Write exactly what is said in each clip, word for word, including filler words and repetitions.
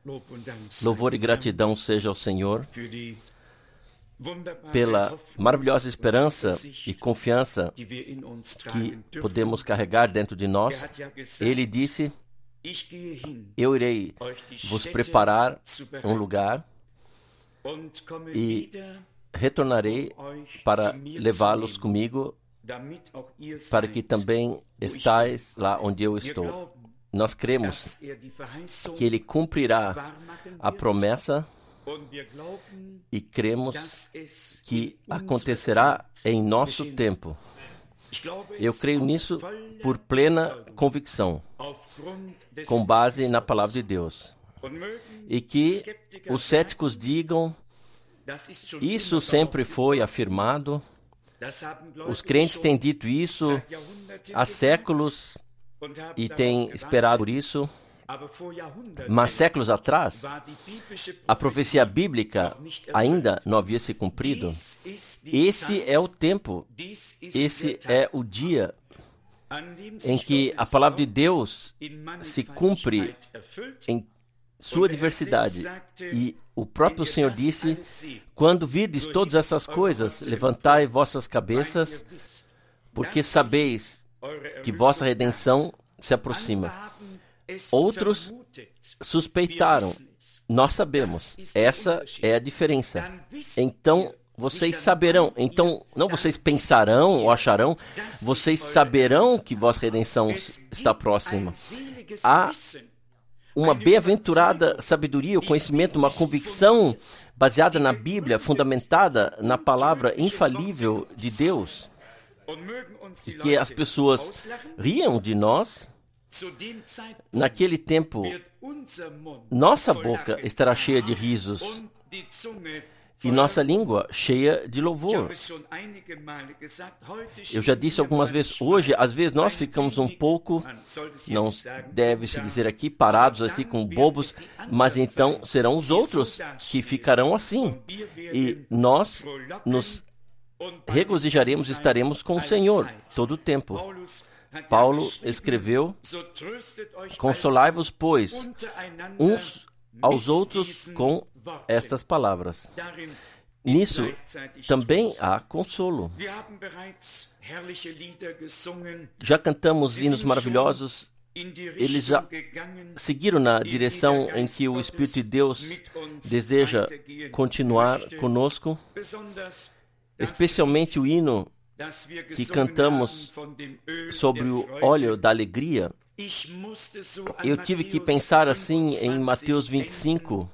Louvor e gratidão seja ao Senhor pela maravilhosa esperança e confiança que podemos carregar dentro de nós. Ele disse: eu irei vos preparar um lugar e retornarei para levá-los comigo, para que também estais lá onde eu estou. Nós cremos que Ele cumprirá a promessa e cremos que acontecerá em nosso tempo. Eu creio nisso por plena convicção, com base na palavra de Deus. E que os céticos digam: isso sempre foi afirmado, os crentes têm dito isso há séculos e têm esperado por isso. Mas séculos atrás, a profecia bíblica ainda não havia se cumprido. Esse é o tempo, esse é o dia em que a palavra de Deus se cumpre em sua diversidade. E o próprio Senhor disse: quando virdes todas essas coisas, levantai vossas cabeças, porque sabeis que vossa redenção se aproxima. Outros suspeitaram. Nós sabemos. Essa é a diferença. Então, vocês saberão. Então, não vocês pensarão ou acharão. Vocês saberão que vossa redenção está próxima. Há uma bem-aventurada sabedoria, o conhecimento, uma convicção baseada na Bíblia, fundamentada na palavra infalível de Deus. E que as pessoas riam de nós. Naquele tempo, nossa boca estará cheia de risos e nossa língua cheia de louvor. Eu já disse algumas vezes, hoje, às vezes nós ficamos um pouco, não deve-se dizer aqui, parados assim como bobos, mas então serão os outros que ficarão assim. E nós nos regozijaremos, estaremos com o Senhor todo o tempo. Paulo escreveu: consolai-vos, pois, uns aos outros com estas palavras. Nisso também há consolo. Já cantamos hinos maravilhosos. Eles já seguiram na direção em que o Espírito de Deus deseja continuar conosco, especialmente o hino que cantamos sobre o óleo da alegria. Eu tive que pensar assim em Mateus vinte e cinco.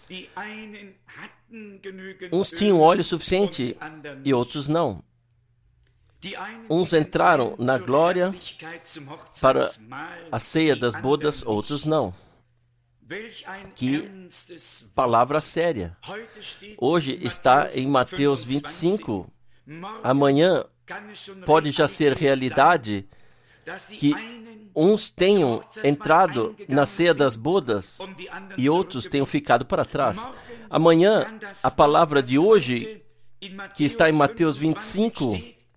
Uns tinham óleo suficiente e outros não. Uns entraram na glória para a ceia das bodas, outros não. Que palavra séria. Hoje está em Mateus vinte e cinco. Amanhã pode já ser realidade que uns tenham entrado na ceia das bodas e outros tenham ficado para trás. Amanhã, a palavra de hoje, que está em Mateus vinte e cinco,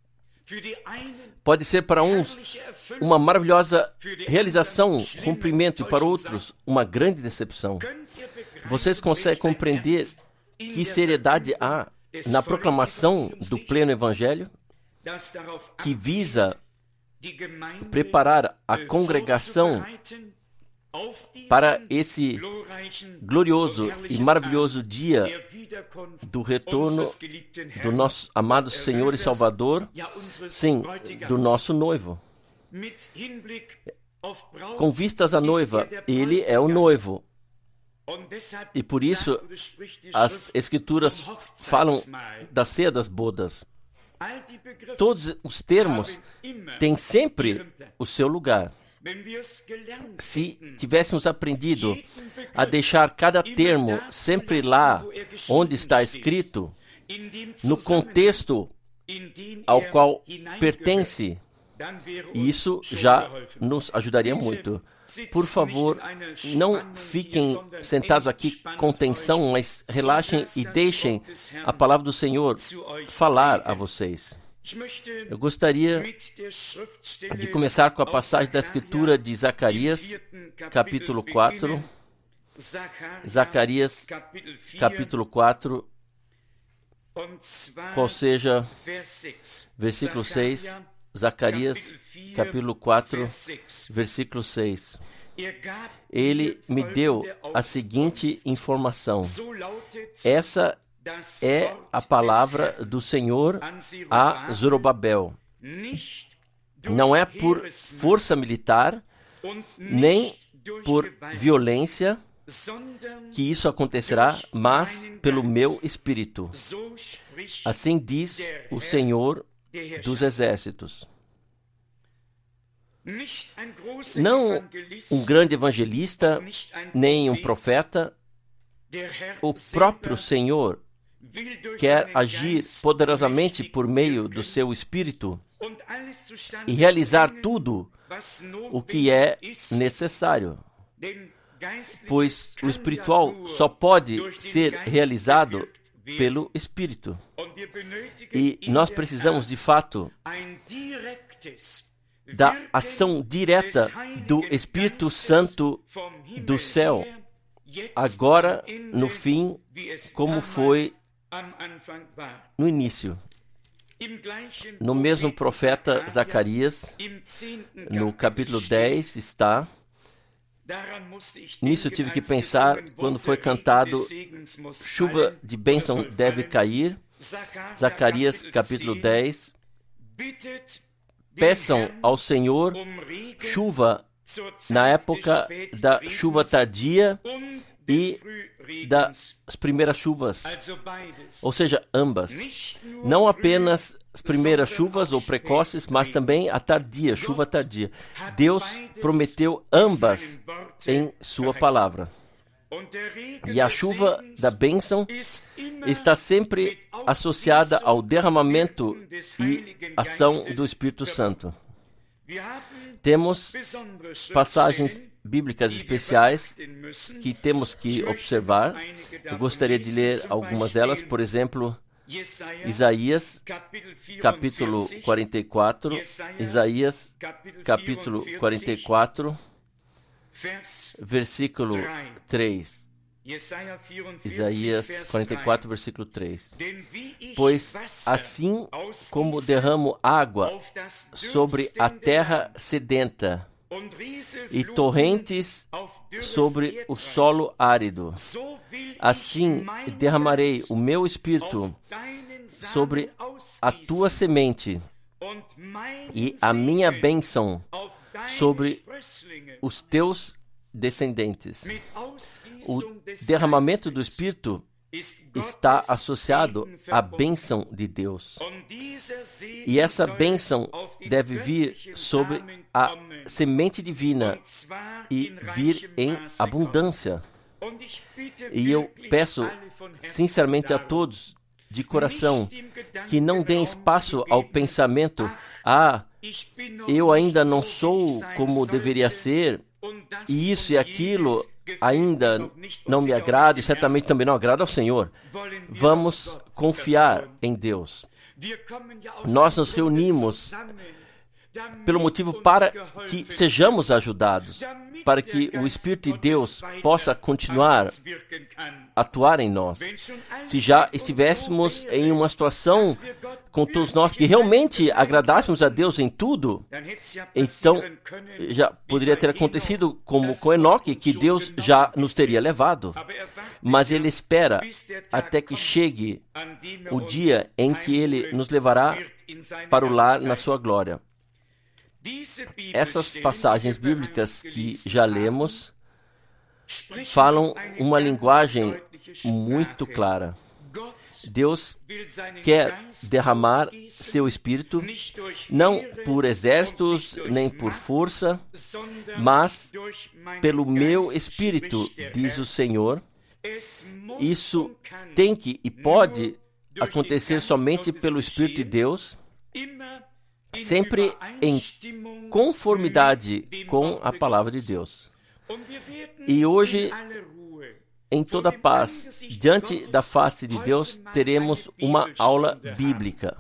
pode ser para uns uma maravilhosa realização, cumprimento, e para outros uma grande decepção. Vocês conseguem compreender que seriedade há na proclamação do pleno evangelho, que visa preparar a congregação para esse glorioso e maravilhoso dia do retorno do nosso amado Senhor e Salvador, sim, do nosso noivo. Com vistas à noiva, Ele é o noivo. E por isso as Escrituras falam da ceia das bodas. Todos os termos têm sempre o seu lugar. Se tivéssemos aprendido a deixar cada termo sempre lá onde está escrito, no contexto ao qual pertence, isso já nos ajudaria muito. Por favor, não fiquem sentados aqui com tensão, mas relaxem e deixem a palavra do Senhor falar a vocês. Eu gostaria de começar com a passagem da Escritura de Zacarias, capítulo quatro. Zacarias, capítulo quatro, qual seja, versículo seis, Zacarias, capítulo quatro, versículo seis. Ele me deu a seguinte informação. Essa é a palavra do Senhor a Zorobabel. Não é por força militar, nem por violência que isso acontecerá, mas pelo meu espírito. Assim diz o Senhor dos Exércitos. Não um grande evangelista, nem um profeta, o próprio Senhor quer agir poderosamente por meio do seu Espírito e realizar tudo o que é necessário, pois o espiritual só pode ser realizado pelo Espírito. E nós precisamos, de fato, da ação direta do Espírito Santo do céu, agora no fim, como foi no início. No mesmo profeta Zacarias, no capítulo dez, está. Nisso eu tive que pensar quando foi cantado chuva de bênção deve cair. Zacarias, capítulo dez. Peçam ao Senhor chuva na época da chuva tardia e das primeiras chuvas, ou seja, ambas. Não apenas as primeiras chuvas ou precoces, mas também a tardia, chuva tardia. Deus prometeu ambas em sua palavra. E a chuva da bênção está sempre associada ao derramamento e ação do Espírito Santo. Temos passagens bíblicas especiais que temos que observar. Eu gostaria de ler algumas delas. Por exemplo, Isaías, capítulo quarenta e quatro. Isaías, capítulo quarenta e quatro, versículo três. Isaías quarenta e quatro, versículo três. Pois assim como derramo água sobre a terra sedenta e torrentes sobre o solo árido, assim derramarei o meu espírito sobre a tua semente e a minha bênção sobre os teus descendentes. O derramamento do Espírito está associado à bênção de Deus. E essa bênção deve vir sobre a semente divina e vir em abundância. E eu peço sinceramente a todos, de coração, que não deem espaço ao pensamento: ah, eu ainda não sou como deveria ser, e isso e aquilo ainda não me agrada, e certamente também não agrada ao Senhor. Vamos confiar em Deus. Nós nos reunimos pelo motivo para que sejamos ajudados, para que o Espírito de Deus possa continuar a atuar em nós. Se já estivéssemos em uma situação com todos nós que realmente agradássemos a Deus em tudo, então já poderia ter acontecido como com Enoque, que Deus já nos teria levado. Mas Ele espera até que chegue o dia em que Ele nos levará para o lar na sua glória. Essas passagens bíblicas que já lemos falam uma linguagem muito clara. Deus quer derramar seu Espírito, não por exércitos, nem por força, mas pelo meu Espírito, diz o Senhor. Isso tem que e pode acontecer somente pelo Espírito de Deus, sempre em conformidade com a palavra de Deus. E hoje, em toda paz, diante da face de Deus, teremos uma aula bíblica.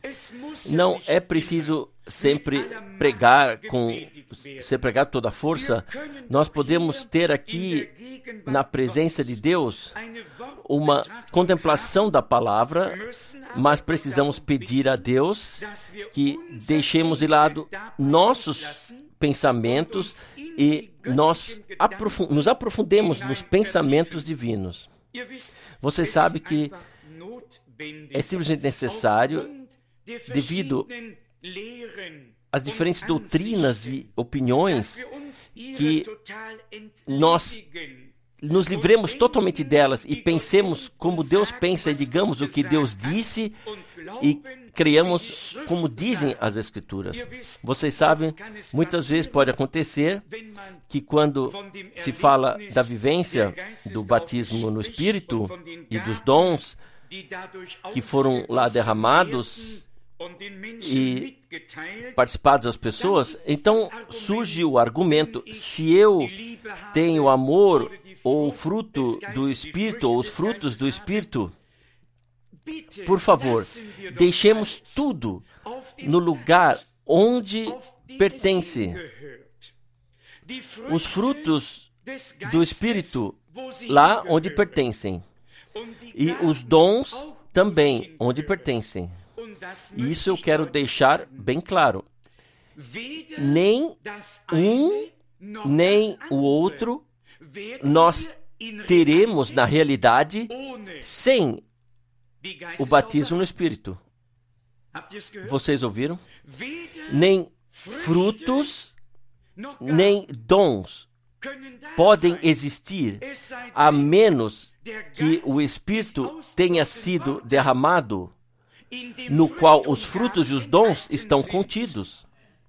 Não é preciso sempre pregar com ser pregado toda a força. Nós podemos ter aqui na presença de Deus uma contemplação da palavra, mas precisamos pedir a Deus que deixemos de lado nossos pensamentos e nós aprofund- nos aprofundemos nos pensamentos divinos. Você sabe que é simplesmente necessário, devido às diferentes doutrinas e opiniões, que nós nos livremos totalmente delas e pensemos como Deus pensa e digamos o que Deus disse e creiamos como dizem as Escrituras. Vocês sabem, muitas vezes pode acontecer que quando se fala da vivência do batismo no Espírito e dos dons que foram lá derramados e participados das pessoas, então surge o argumento: se eu tenho amor ou fruto do Espírito, ou os frutos do Espírito, por favor, deixemos tudo no lugar onde pertence. Os frutos do Espírito lá onde pertencem. E os dons também onde pertencem. E isso eu quero deixar bem claro. Nem um, nem o outro nós teremos, na realidade, sem o batismo no Espírito. Vocês ouviram? Nem frutos, nem dons podem existir, a menos que o Espírito tenha sido derramado, no qual os frutos e os dons estão contidos.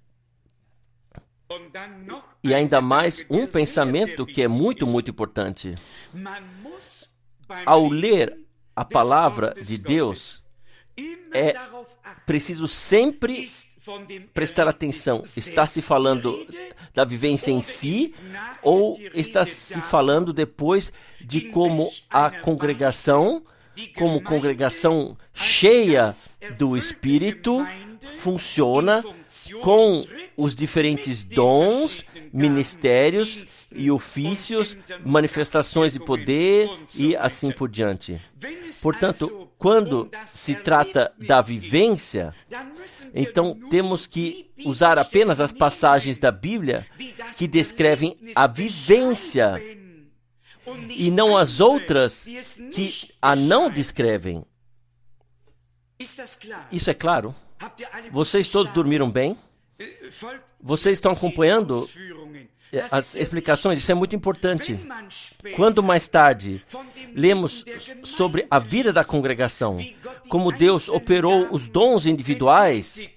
E ainda mais um pensamento que é muito, muito importante. Ao ler a palavra de Deus, é preciso sempre prestar atenção. Está se falando da vivência em si ou está se falando depois de como a congregação, como congregação cheia do Espírito, funciona com os diferentes dons, ministérios e ofícios, manifestações de poder e assim por diante. Portanto, quando se trata da vivência, então temos que usar apenas as passagens da Bíblia que descrevem a vivência e não as outras que a não descrevem. Isso é claro? Vocês todos dormiram bem? Vocês estão acompanhando as explicações? Isso é muito importante. Quando mais tarde lemos sobre a vida da congregação, como Deus operou os dons individuais,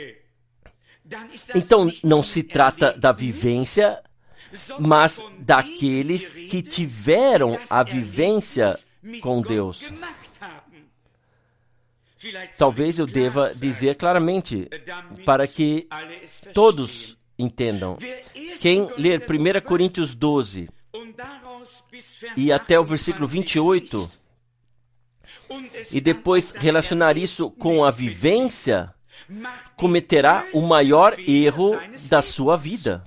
então não se trata da vivência, mas daqueles que tiveram a vivência com Deus. Talvez eu deva dizer claramente, para que todos entendam. Quem ler primeira Coríntios doze e até o versículo vinte e oito, e depois relacionar isso com a vivência, cometerá o maior erro da sua vida.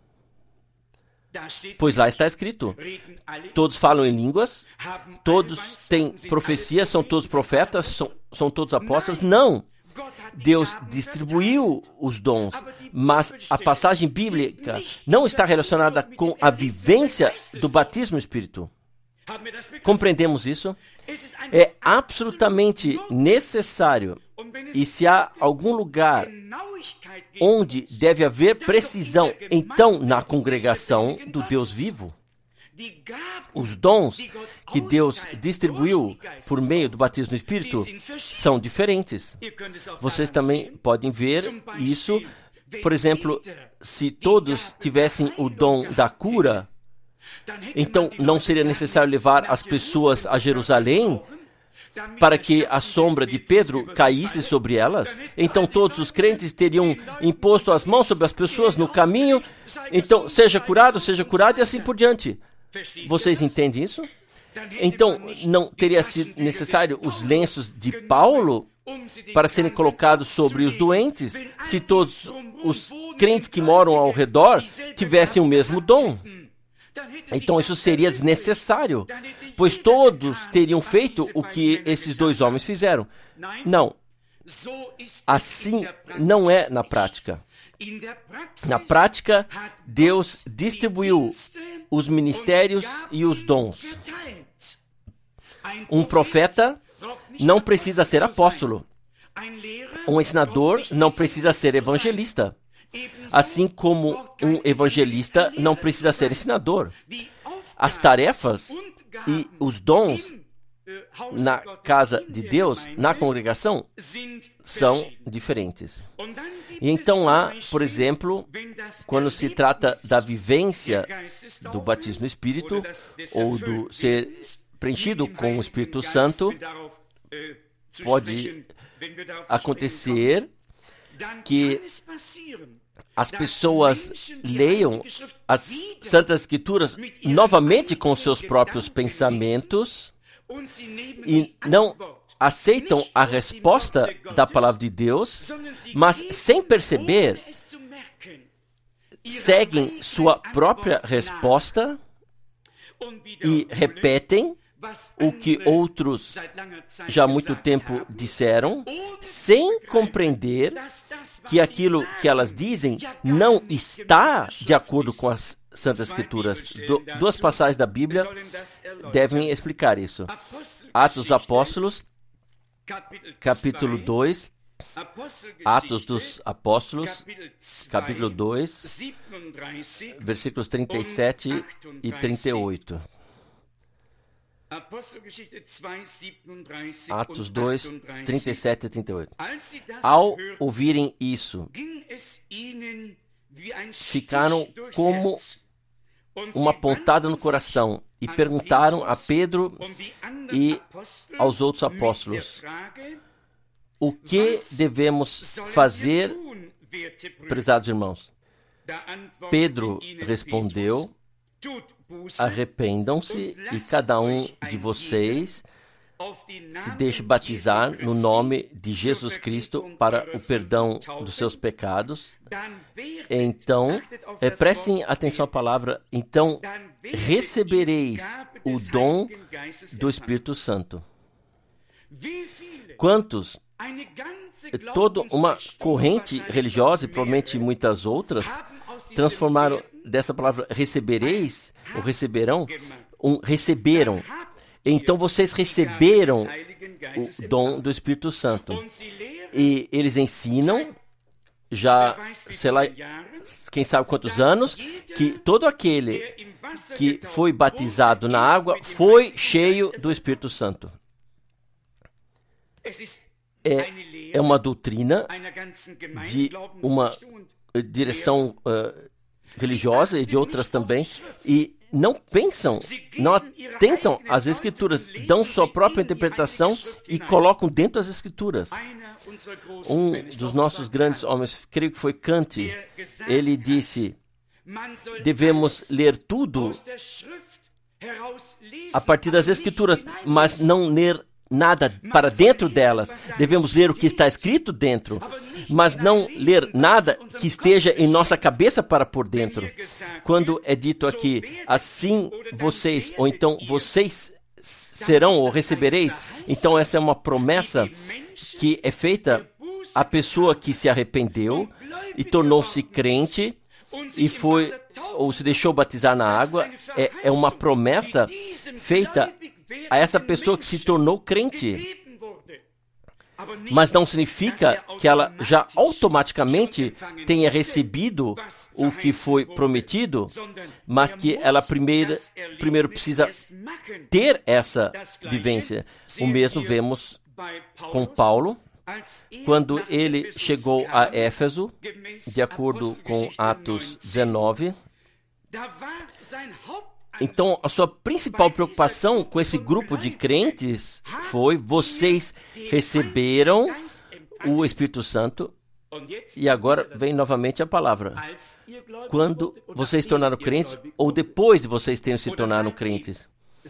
Pois lá está escrito, todos falam em línguas, todos têm profecia, são todos profetas, são, são todos apóstolos. Não! Deus distribuiu os dons, mas a passagem bíblica não está relacionada com a vivência do batismo no Espírito. Compreendemos isso? É absolutamente necessário, e se há algum lugar onde deve haver precisão, então na congregação do Deus vivo, os dons que Deus distribuiu por meio do batismo no Espírito são diferentes. Vocês também podem ver isso, por exemplo, se todos tivessem o dom da cura, então não seria necessário levar as pessoas a Jerusalém para que a sombra de Pedro caísse sobre elas. Então todos os crentes teriam imposto as mãos sobre as pessoas no caminho. Então, seja curado, seja curado e assim por diante. Vocês entendem isso? Então, não teria sido necessário os lenços de Paulo para serem colocados sobre os doentes, se todos os crentes que moram ao redor tivessem o mesmo dom. Então isso seria desnecessário, pois todos teriam feito o que esses dois homens fizeram. Não, assim não é na prática. Na prática, Deus distribuiu os ministérios e os dons. Um profeta não precisa ser apóstolo. Um ensinador não precisa ser evangelista. Assim como um evangelista não precisa ser ensinador. As tarefas e os dons na casa de Deus, na congregação, são diferentes. E então há, por exemplo, quando se trata da vivência do batismo no Espírito, ou do ser preenchido com o Espírito Santo, pode acontecer que as pessoas leiam as Santas Escrituras novamente com seus próprios pensamentos e não aceitam a resposta da palavra de Deus, mas sem perceber, seguem sua própria resposta e repetem o que outros já há muito tempo disseram, sem compreender que aquilo que elas dizem não está de acordo com as Santas Escrituras. Du- duas passagens da Bíblia devem explicar isso. Atos dos Apóstolos, capítulo dois, Atos dos Apóstolos, capítulo dois, versículos trinta e sete e trinta e oito. Atos dois, trinta e sete e trinta e oito. Ao ouvirem isso, ficaram como uma pontada no coração e perguntaram a Pedro e aos outros apóstolos: o que devemos fazer, prezados irmãos? Pedro respondeu: arrependam-se e cada um de vocês se deixe batizar no nome de Jesus Cristo para o perdão dos seus pecados. Então, é, prestem atenção à palavra, então recebereis o dom do Espírito Santo. Quantos, toda uma corrente religiosa e provavelmente muitas outras, transformaram dessa palavra recebereis, ou receberão, um receberam. Então vocês receberam o dom do Espírito Santo. E eles ensinam, já, sei lá, quem sabe quantos anos, que todo aquele que foi batizado na água foi cheio do Espírito Santo. É, é uma doutrina de uma direção uh, religiosa e de outras também, e não pensam, não atentam às Escrituras, dão sua própria interpretação e colocam dentro das Escrituras. Um dos nossos grandes homens, creio que foi Kant, ele disse: devemos ler tudo a partir das Escrituras, mas não ler nada para dentro delas. Devemos ler o que está escrito dentro, mas não ler nada que esteja em nossa cabeça para por dentro. Quando é dito aqui, assim vocês, ou então vocês serão ou recebereis, então essa é uma promessa que é feita à pessoa que se arrependeu e tornou-se crente e foi, ou se deixou batizar na água. É, é uma promessa feita a essa pessoa que se tornou crente. Mas não significa que ela já automaticamente tenha recebido o que foi prometido, mas que ela primeiro, primeiro precisa ter essa vivência. O mesmo vemos com Paulo, quando ele chegou a Éfeso, de acordo com Atos dezenove. Então, a sua principal preocupação com esse grupo de crentes foi: vocês receberam o Espírito Santo, e agora vem novamente a palavra. Quando vocês se tornaram crentes, ou depois de vocês terem se tornado crentes.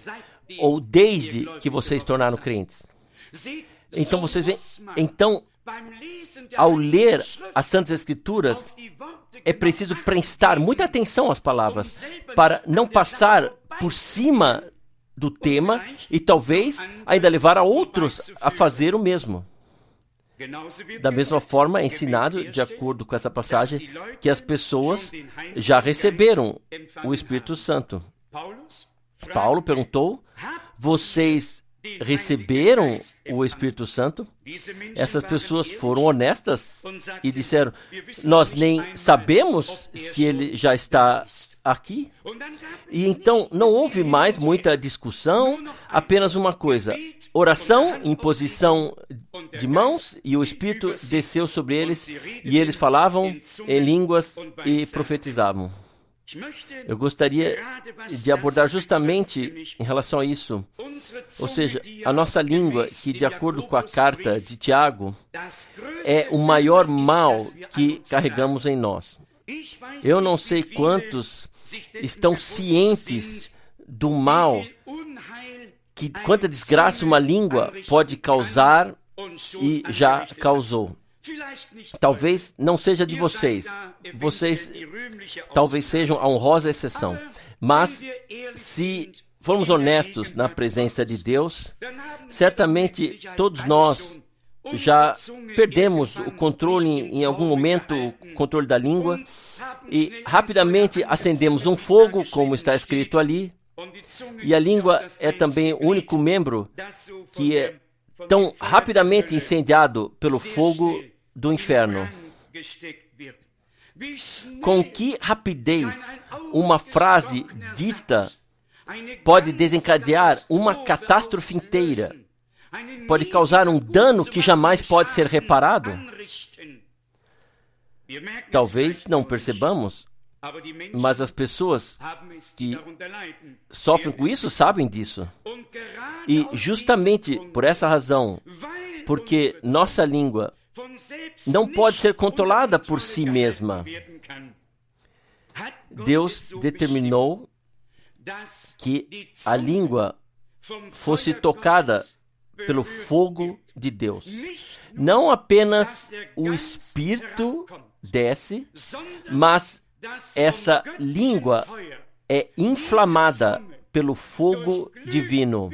ou desde que vocês tornaram crentes. Então vocês veem, então ao ler as Santas Escrituras, é preciso prestar muita atenção às palavras para não passar por cima do tema e talvez ainda levar a outros a fazer o mesmo. Da mesma forma, é ensinado, de acordo com essa passagem, que as pessoas já receberam o Espírito Santo. Paulo perguntou: vocês receberam o Espírito Santo? Essas pessoas foram honestas e disseram: nós nem sabemos se ele já está aqui. E então não houve mais muita discussão, apenas uma coisa: oração, imposição de mãos, e o Espírito desceu sobre eles e eles falavam em línguas e profetizavam. Eu gostaria de abordar justamente em relação a isso, ou seja, a nossa língua, que de acordo com a carta de Tiago, é o maior mal que carregamos em nós. Eu não sei quantos estão cientes do mal, que quanta desgraça uma língua pode causar e já causou. Talvez não seja de vocês. Vocês talvez sejam a honrosa exceção. Mas, se formos honestos na presença de Deus, certamente todos nós já perdemos o controle em algum momento, o controle da língua, e rapidamente acendemos um fogo, como está escrito ali, e a língua é também o único membro que é tão rapidamente incendiado pelo fogo do inferno. Com que rapidez uma frase dita pode desencadear uma catástrofe inteira, pode causar um dano que jamais pode ser reparado? Talvez não percebamos, mas as pessoas que sofrem com isso sabem disso. E justamente por essa razão, porque nossa língua não pode ser controlada por si mesma, Deus determinou que a língua fosse tocada pelo fogo de Deus. Não apenas o Espírito desce, mas essa língua é inflamada pelo fogo divino.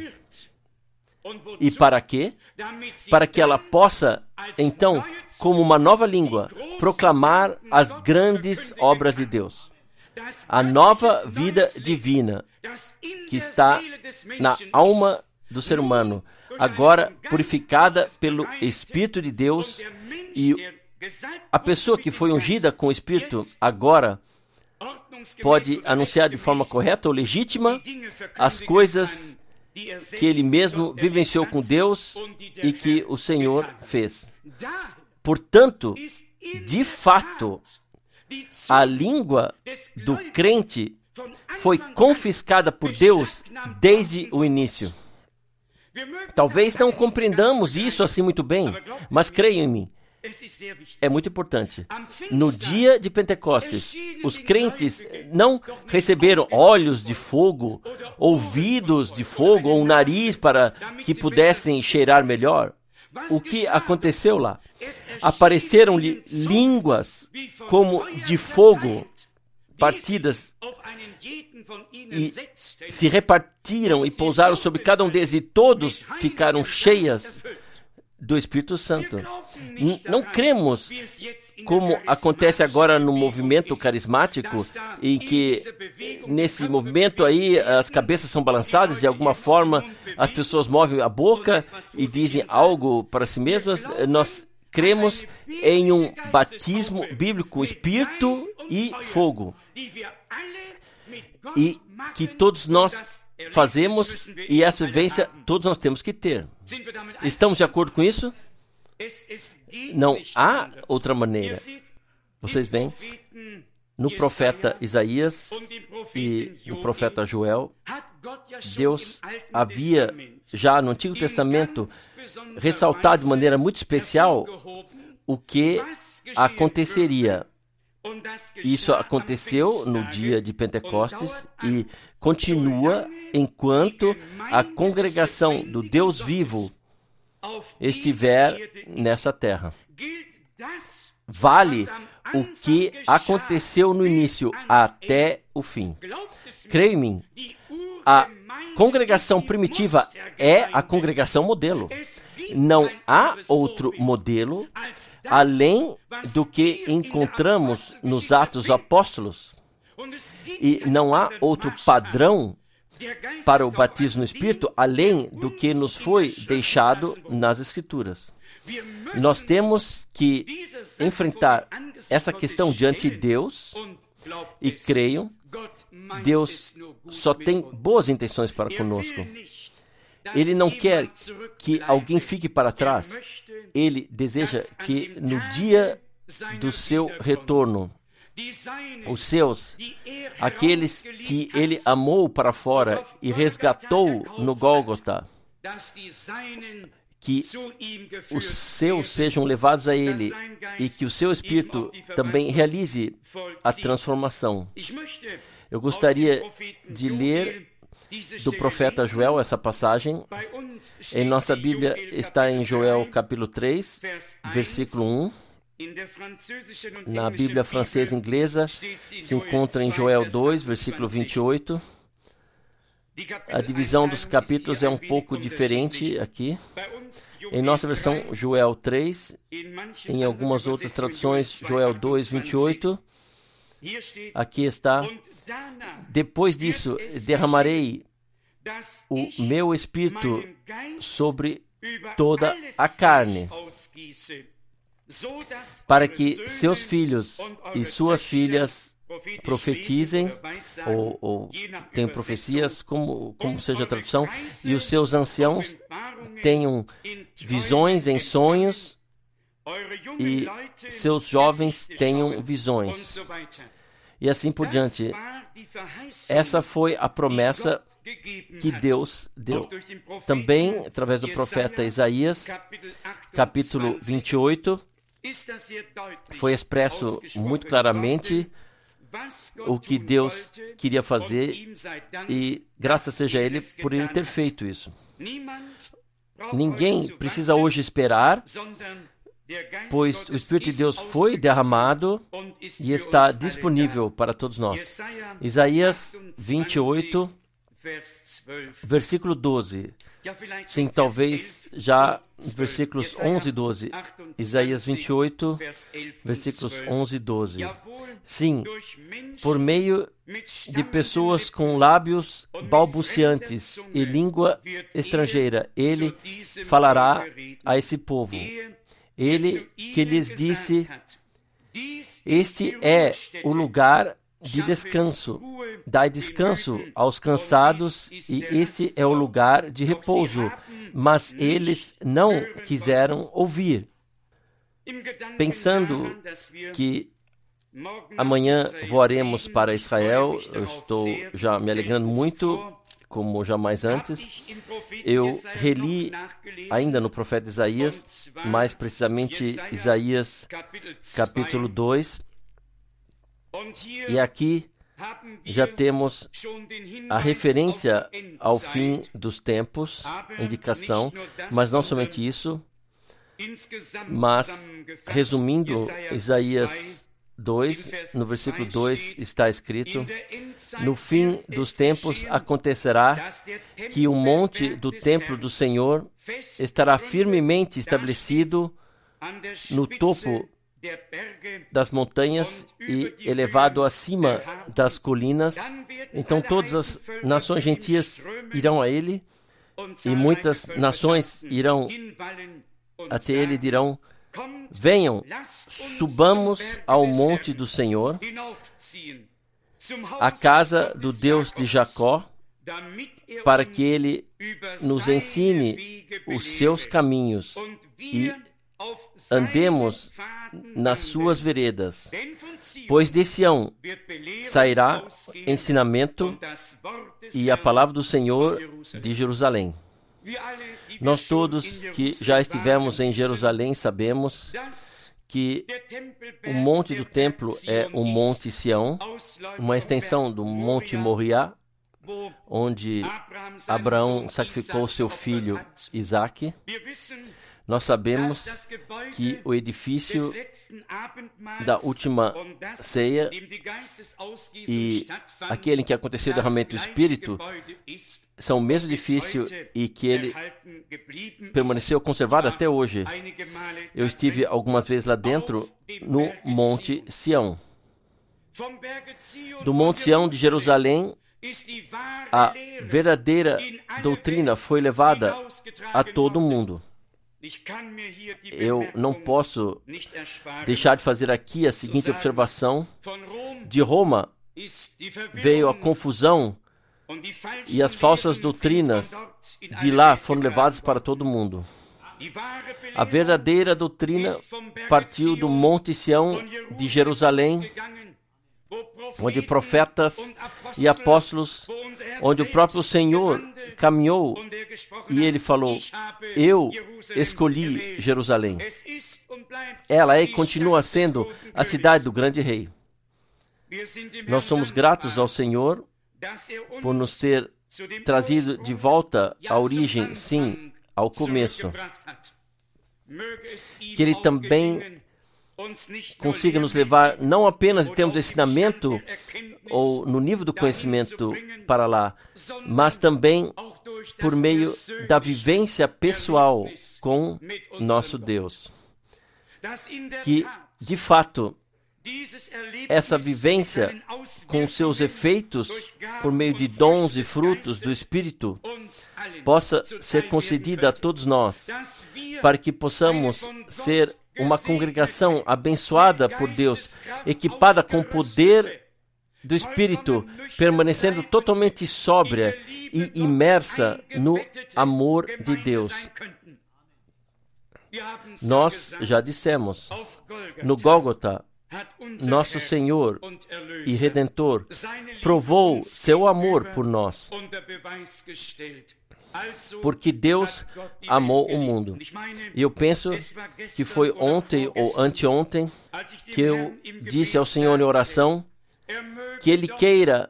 E para quê? Para que ela possa, então, como uma nova língua, proclamar as grandes obras de Deus. A nova vida divina que está na alma do ser humano, agora purificada pelo Espírito de Deus, e a pessoa que foi ungida com o Espírito agora pode anunciar de forma correta ou legítima as coisas que ele mesmo vivenciou com Deus e que o Senhor fez. Portanto, de fato, a língua do crente foi confiscada por Deus desde o início. Talvez não compreendamos isso assim muito bem, mas creiam em mim, é muito importante. No dia de Pentecostes, os crentes não receberam olhos de fogo, ouvidos de fogo ou um nariz para que pudessem cheirar melhor. O que aconteceu lá? Apareceram-lhe línguas como de fogo, partidas, e se repartiram e pousaram sobre cada um deles, e todos ficaram cheias do Espírito Santo. N- não cremos, como acontece agora no movimento carismático, em que nesse movimento aí as cabeças são balançadas, de alguma forma as pessoas movem a boca e dizem algo para si mesmas. Nós cremos em um batismo bíblico, Espírito e fogo, e que todos nós fazemos, e essa vivência todos nós temos que ter. Estamos de acordo com isso? Não há outra maneira. Vocês veem, no profeta Isaías e no profeta Joel, Deus havia já no Antigo Testamento ressaltado de maneira muito especial o que aconteceria Isso aconteceu no dia de Pentecostes e continua enquanto a congregação do Deus vivo estiver nessa terra. Vale o que aconteceu no início até o fim. Creia em mim, a congregação primitiva é a congregação modelo. Não há outro modelo além do que encontramos nos Atos Apóstolos. E não há outro padrão para o batismo no Espírito além do que nos foi deixado nas Escrituras. Nós temos que enfrentar essa questão diante de Deus e creio, Deus só tem boas intenções para conosco. Ele não quer que alguém fique para trás. Ele deseja que no dia do seu retorno, os seus, aqueles que ele amou para fora e resgatou no Gólgota, que os seus sejam levados a ele e que o seu Espírito também realize a transformação. Eu gostaria de ler do profeta Joel essa passagem. Em nossa Bíblia está em Joel capítulo três, versículo um. Na Bíblia francesa e inglesa se encontra em Joel dois, versículo vinte e oito. A divisão dos capítulos é um pouco diferente aqui. Em nossa versão, Joel três, em algumas outras traduções, Joel dois, vinte e oito. Aqui está: depois disso, derramarei o meu Espírito sobre toda a carne, para que seus filhos e suas filhas profetizem, ou, ou tenham profecias, como, como seja a tradução, e os seus anciãos tenham visões em sonhos, e seus jovens tenham visões, e assim por diante. Essa foi a promessa que Deus deu. Também, através do profeta Isaías, capítulo vinte e oito, foi expresso muito claramente o que Deus queria fazer, e graças seja a Ele por Ele ter feito isso. Ninguém precisa hoje esperar, pois o Espírito de Deus foi derramado e está disponível para todos nós. Isaías vinte e oito, versículo doze. Sim, talvez já versículos onze e doze. Isaías vinte e oito, versículos onze e doze. Sim, por meio de pessoas com lábios balbuciantes e língua estrangeira, ele falará a esse povo. Ele que lhes disse: este é o lugar de descanso, dai descanso aos cansados, e este é o lugar de repouso. Mas eles não quiseram ouvir. Pensando que amanhã voaremos para Israel, eu estou já me alegrando muito, como jamais antes. Eu reli ainda no profeta Isaías, mais precisamente Isaías capítulo dois, e aqui já temos a referência ao fim dos tempos, indicação, mas não somente isso, mas, resumindo, Isaías dois, no versículo dois está escrito: no fim dos tempos acontecerá que o monte do templo do Senhor estará firmemente estabelecido no topo das montanhas e elevado acima das colinas. Então todas as nações gentias irão a ele, e muitas nações irão até ele e dirão: venham, subamos ao monte do Senhor, a casa do Deus de Jacó, para que ele nos ensine os seus caminhos e andemos nas suas veredas, pois de Sião sairá ensinamento e a palavra do Senhor de Jerusalém. Nós todos que já estivemos em Jerusalém sabemos que o monte do templo é o Monte Sião, uma extensão do Monte Moriá, onde Abraão sacrificou seu filho Isaque. Nós sabemos que o edifício da última ceia e aquele em que aconteceu o derramamento do Espírito são o mesmo edifício e que ele permaneceu conservado até hoje. Eu estive algumas vezes lá dentro, no Monte Sião. Do Monte Sião de Jerusalém, a verdadeira doutrina foi levada a todo mundo. Eu não posso deixar de fazer aqui a seguinte observação. De Roma veio a confusão e as falsas doutrinas de lá foram levadas para todo mundo. A verdadeira doutrina partiu do Monte Sião de Jerusalém, onde profetas e apóstolos, onde o próprio Senhor caminhou e ele falou: eu escolhi Jerusalém. Ela é e continua sendo a cidade do grande rei. Nós somos gratos ao Senhor por nos ter trazido de volta à origem, sim, ao começo. Que Ele também consiga nos levar não apenas em termos de ensinamento ou no nível do conhecimento para lá, mas também por meio da vivência pessoal com nosso Deus. Que, de fato, essa vivência com seus efeitos por meio de dons e frutos do Espírito possa ser concedida a todos nós, para que possamos ser uma congregação abençoada por Deus, equipada com o poder do Espírito, permanecendo totalmente sóbria e imersa no amor de Deus. Nós já dissemos, no Gólgota, nosso Senhor e Redentor provou seu amor por nós, porque Deus amou o mundo. E eu penso que foi ontem ou anteontem que eu disse ao Senhor em oração que Ele queira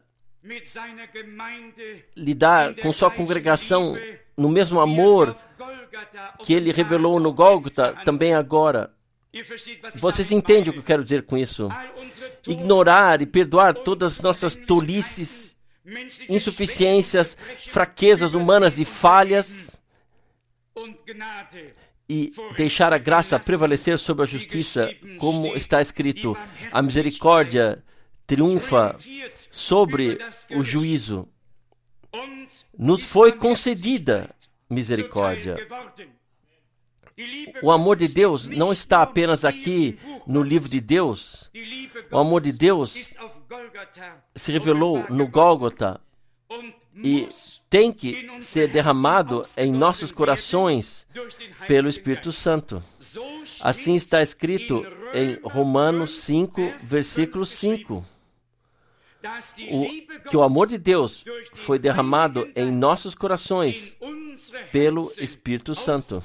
lidar com sua congregação no mesmo amor que Ele revelou no Gólgota, também agora. Vocês entendem o que eu quero dizer com isso? Ignorar e perdoar todas as nossas tolices, insuficiências, fraquezas humanas e falhas, e deixar a graça prevalecer sobre a justiça, como está escrito: a misericórdia triunfa sobre o juízo. Nos foi concedida misericórdia. O amor de Deus não está apenas aqui no livro de Deus. O amor de Deus se revelou no Gólgota e tem que ser derramado em nossos corações pelo Espírito Santo. Assim está escrito em Romanos cinco, versículo cinco. O, que o amor de Deus foi derramado em nossos corações pelo Espírito Santo.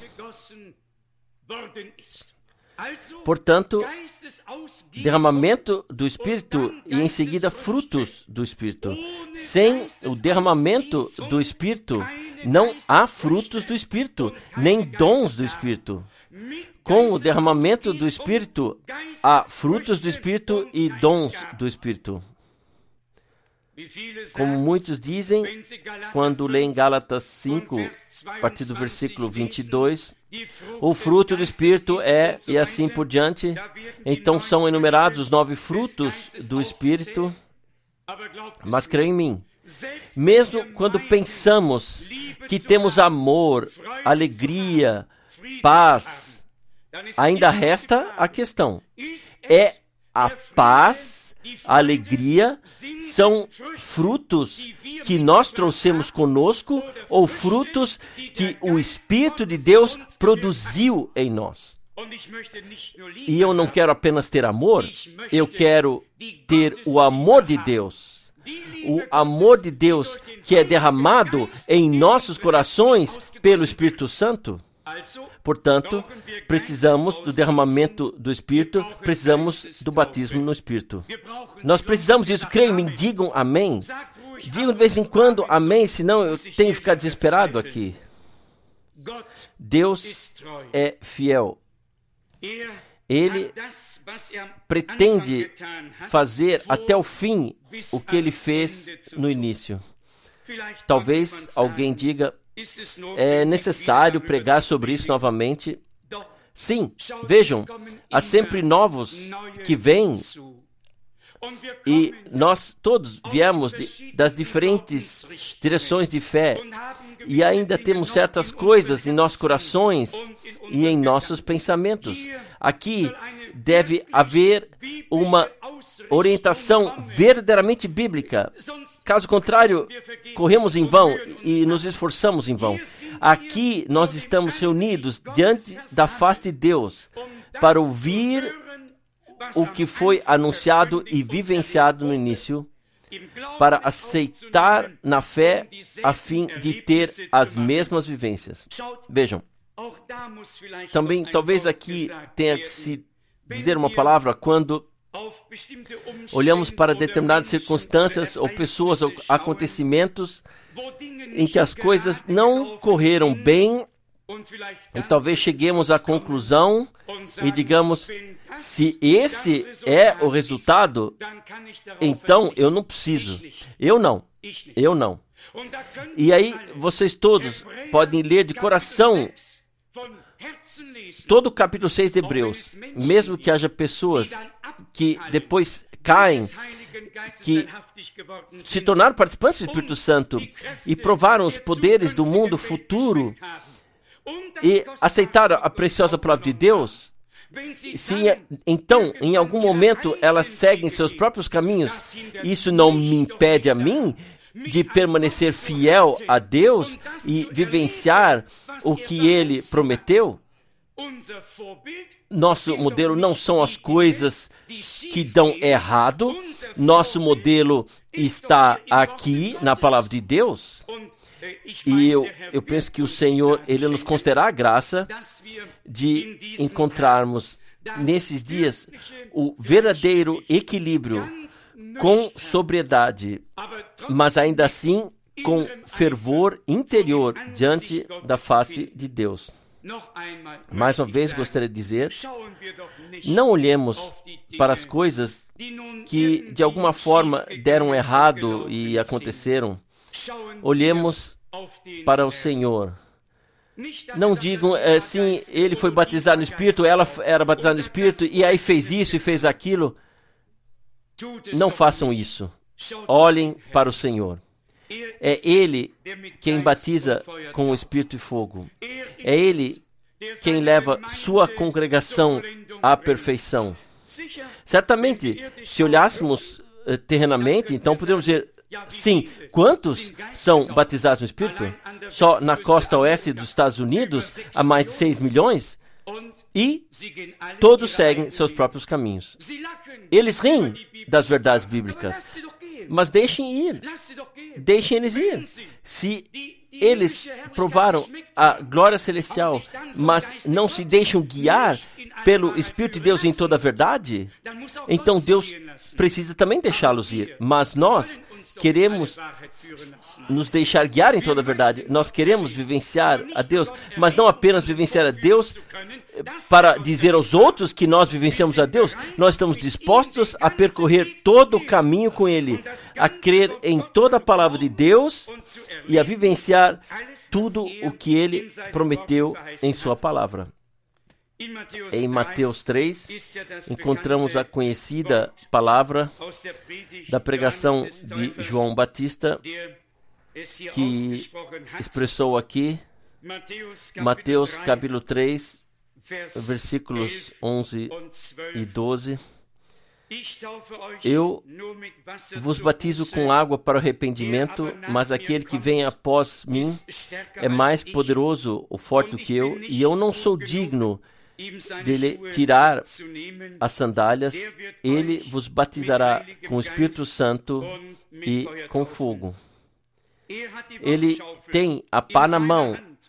Portanto, derramamento do Espírito e em seguida frutos do Espírito. Sem o derramamento do Espírito, não há frutos do Espírito, nem dons do Espírito. Com o derramamento do Espírito, há frutos do Espírito e dons do Espírito. Como muitos dizem, quando leem Gálatas cinco, a partir do versículo vinte e dois, o fruto do Espírito é, e assim por diante. Então são enumerados os nove frutos do Espírito. Mas creio em mim, mesmo quando pensamos que temos amor, alegria, paz, ainda resta a questão: é a paz, a alegria, são frutos que nós trouxemos conosco ou frutos que o Espírito de Deus produziu em nós? E eu não quero apenas ter amor, eu quero ter o amor de Deus. O amor de Deus que é derramado em nossos corações pelo Espírito Santo. Portanto, precisamos do derramamento do Espírito, precisamos do batismo no Espírito. Nós precisamos disso, creio em mim, digam amém. Digam de vez em quando amém, senão eu tenho que ficar desesperado aqui. Deus é fiel. Ele pretende fazer até o fim o que ele fez no início. Talvez alguém diga, é necessário pregar sobre isso novamente? Sim, vejam, há sempre novos que vêm e nós todos viemos de, das diferentes direções de fé e ainda temos certas coisas em nossos corações e em nossos pensamentos. Aqui deve haver uma orientação verdadeiramente bíblica. Caso contrário, corremos em vão e nos esforçamos em vão. Aqui nós estamos reunidos diante da face de Deus para ouvir o que foi anunciado e vivenciado no início, para aceitar na fé a fim de ter as mesmas vivências. Vejam, também talvez aqui tenha que se dizer uma palavra quando olhamos para determinadas circunstâncias ou pessoas ou acontecimentos em que as coisas não correram bem e talvez cheguemos à conclusão e digamos, se esse é o resultado, então eu não preciso. Eu não. Eu não. E aí vocês todos podem ler de coração todo o capítulo seis de Hebreus, mesmo que haja pessoas que depois caem, que se tornaram participantes do Espírito Santo e provaram os poderes do mundo futuro e aceitaram a preciosa palavra de Deus. Se então, em algum momento, elas seguem seus próprios caminhos, isso não me impede a mim de permanecer fiel a Deus e vivenciar o que Ele prometeu. Nosso modelo não são as coisas que dão errado. Nosso modelo está aqui na palavra de Deus. E eu, eu penso que o Senhor, Ele nos concederá a graça de encontrarmos nesses dias o verdadeiro equilíbrio com sobriedade, mas ainda assim com fervor interior diante da face de Deus. Mais uma vez gostaria de dizer, não olhemos para as coisas que de alguma forma deram errado e aconteceram. Olhemos para o Senhor. Não digam assim, ele foi batizado no Espírito, ela era batizada no Espírito e aí fez isso e fez aquilo. Não façam isso. Olhem para o Senhor. É Ele quem batiza com o Espírito e fogo. É Ele quem leva sua congregação à perfeição. Certamente, se olhássemos uh, terrenamente, então podemos dizer, sim, quantos são batizados no Espírito? Só na costa oeste dos Estados Unidos há mais de seis milhões e todos seguem seus próprios caminhos. Eles riem das verdades bíblicas, mas deixem ir. Deixem eles ir. Se eles provaram a glória celestial, mas não se deixam guiar pelo Espírito de Deus em toda a verdade, então Deus precisa também deixá-los ir. Mas nós queremos nos deixar guiar em toda a verdade. Nós queremos vivenciar a Deus, mas não apenas vivenciar a Deus para dizer aos outros que nós vivenciamos a Deus. Nós estamos dispostos a percorrer todo o caminho com Ele, a crer em toda a palavra de Deus e a vivenciar tudo o que Ele prometeu em sua palavra. Em Mateus três, encontramos a conhecida palavra da pregação de João Batista, que expressou aqui, Mateus capítulo três, versículos onze e doze. Eu vos batizo com água para o arrependimento, mas aquele que vem após mim é mais poderoso ou forte do que eu, e eu não sou digno dele tirar as sandálias. Ele vos batizará com o Espírito Santo e com fogo. Ele tem a pá na mão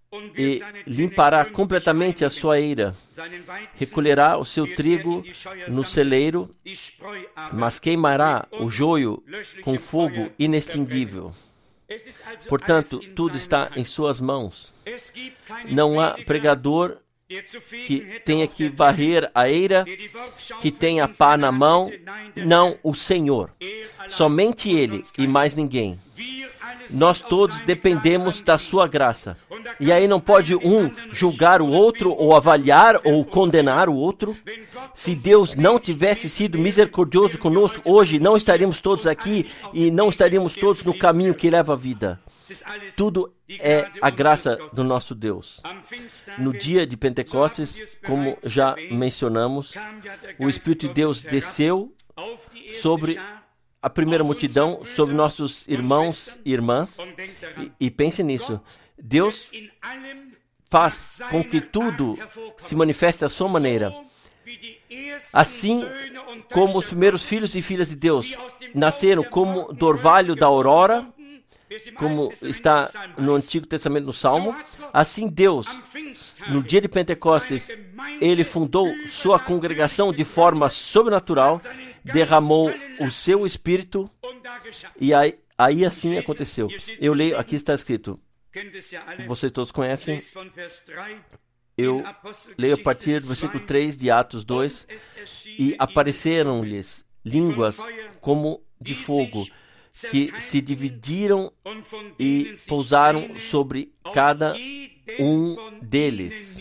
e limpará completamente a sua eira. Recolherá o seu trigo no celeiro, mas queimará o joio com fogo inextinguível. Portanto, tudo está em suas mãos. Não há pregador que tenha que varrer a eira, que tenha pá na mão. Não, o Senhor. Somente Ele e mais ninguém. Nós todos dependemos da sua graça. E aí não pode um julgar o outro, ou avaliar, ou condenar o outro. Se Deus não tivesse sido misericordioso conosco, hoje não estaríamos todos aqui e não estaríamos todos no caminho que leva à vida. Tudo é a graça do nosso Deus. No dia de Pentecostes, como já mencionamos, o Espírito de Deus desceu sobre a primeira multidão, sobre nossos irmãos e irmãs, e, e pense nisso. Deus faz com que tudo se manifeste à sua maneira. Assim como os primeiros filhos e filhas de Deus nasceram como do orvalho da aurora, como está no Antigo Testamento, no Salmo, assim Deus, no dia de Pentecostes, Ele fundou sua congregação de forma sobrenatural, derramou o seu Espírito, e aí, aí assim aconteceu. Eu leio, aqui está escrito, vocês todos conhecem, eu leio a partir do versículo três de Atos dois, e apareceram-lhes línguas como de fogo, que se dividiram e pousaram sobre cada um deles.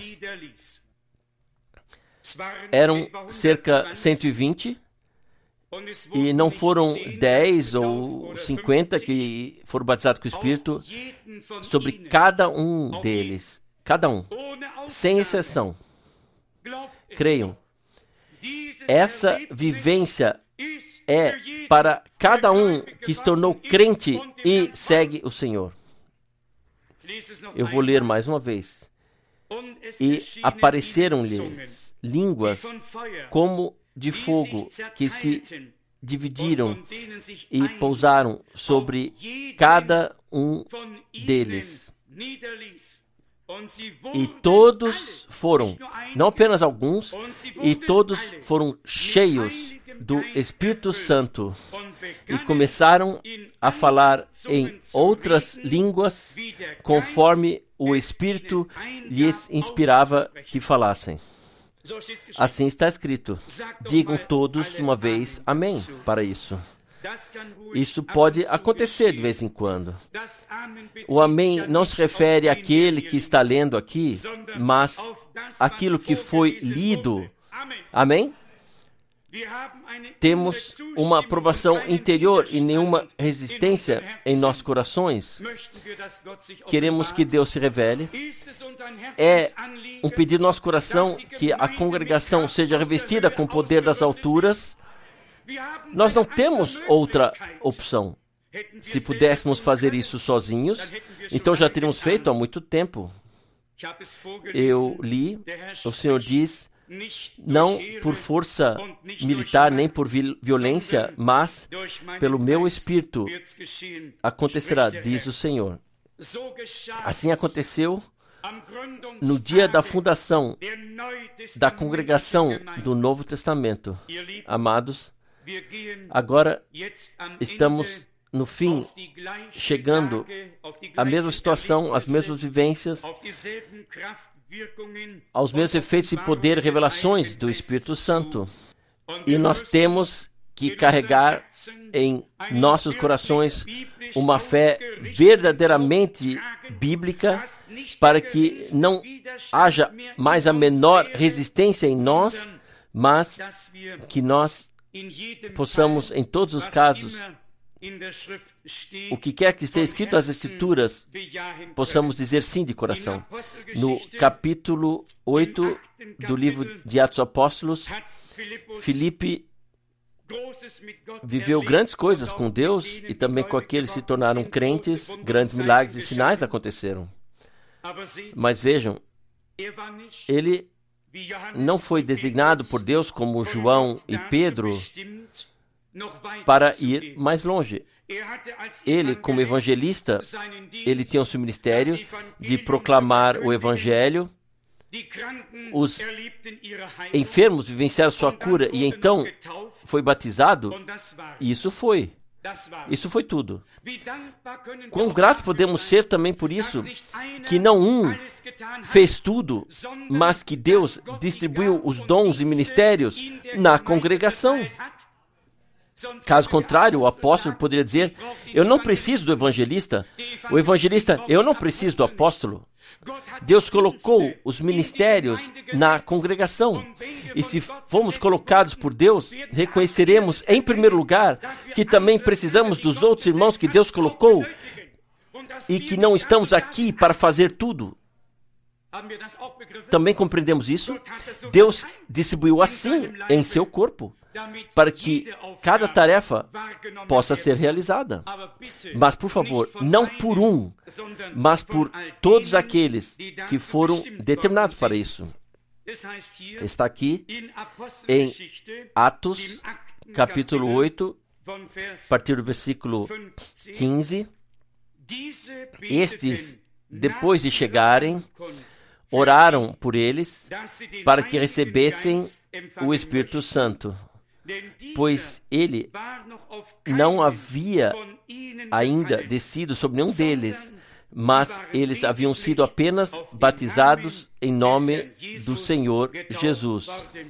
Eram cerca de cento e vinte, e não foram dez ou cinquenta que foram batizados com o Espírito, sobre cada um deles, cada um, sem exceção. Creiam, essa vivência é para cada um que se tornou crente e segue o Senhor. Eu vou ler mais uma vez. E apareceram-lhes línguas como de fogo, que se dividiram e pousaram sobre cada um deles. E todos foram, não apenas alguns, e todos foram cheios do Espírito Santo e começaram a falar em outras línguas conforme o Espírito lhes inspirava que falassem. Assim está escrito. Digam todos uma vez amém para isso. Isso pode acontecer de vez em quando. O amém não se refere àquele que está lendo aqui, mas àquilo que foi lido. Amém? Temos uma aprovação interior e nenhuma resistência em nossos corações. Queremos que Deus se revele. É um pedido do nosso coração que a congregação seja revestida com o poder das alturas. Nós não temos outra opção. Se pudéssemos fazer isso sozinhos, então já teríamos feito há muito tempo. Eu li, o Senhor diz, não por força militar, nem por violência, mas pelo meu Espírito acontecerá, diz o Senhor. Assim aconteceu no dia da fundação da congregação do Novo Testamento. Amados, agora estamos no fim, chegando à mesma situação, às mesmas vivências, aos mesmos efeitos e poder e revelações do Espírito Santo. E nós temos que carregar em nossos corações uma fé verdadeiramente bíblica, para que não haja mais a menor resistência em nós, mas que nós possamos, em todos os casos, o que quer que esteja escrito nas Escrituras, possamos dizer sim de coração. No capítulo oito do livro de Atos Apóstolos, Filipe viveu grandes coisas com Deus e também com aqueles que se tornaram crentes. Grandes milagres e sinais aconteceram. Mas vejam, ele não foi designado por Deus como João e Pedro para ir mais longe. Ele, como evangelista, ele tinha o seu ministério de proclamar o evangelho. Os enfermos vivenciaram sua cura e então foi batizado. E isso foi. Isso foi tudo. Quão gratos podemos ser também por isso, que não um fez tudo, mas que Deus distribuiu os dons e ministérios na congregação. Caso contrário, o apóstolo poderia dizer, eu não preciso do evangelista. O evangelista, eu não preciso do apóstolo. Deus colocou os ministérios na congregação. E se fomos colocados por Deus, reconheceremos em primeiro lugar que também precisamos dos outros irmãos que Deus colocou e que não estamos aqui para fazer tudo. Também compreendemos isso? Deus distribuiu assim em seu corpo, para que cada tarefa possa ser realizada. Mas, por favor, não por um, mas por todos aqueles que foram determinados para isso. Está aqui em Atos, capítulo oito, a partir do versículo quinze. Estes, depois de chegarem, oraram por eles para que recebessem o Espírito Santo, pois ele não havia ainda descido sobre nenhum deles, mas eles haviam sido apenas batizados em nome do Senhor Jesus.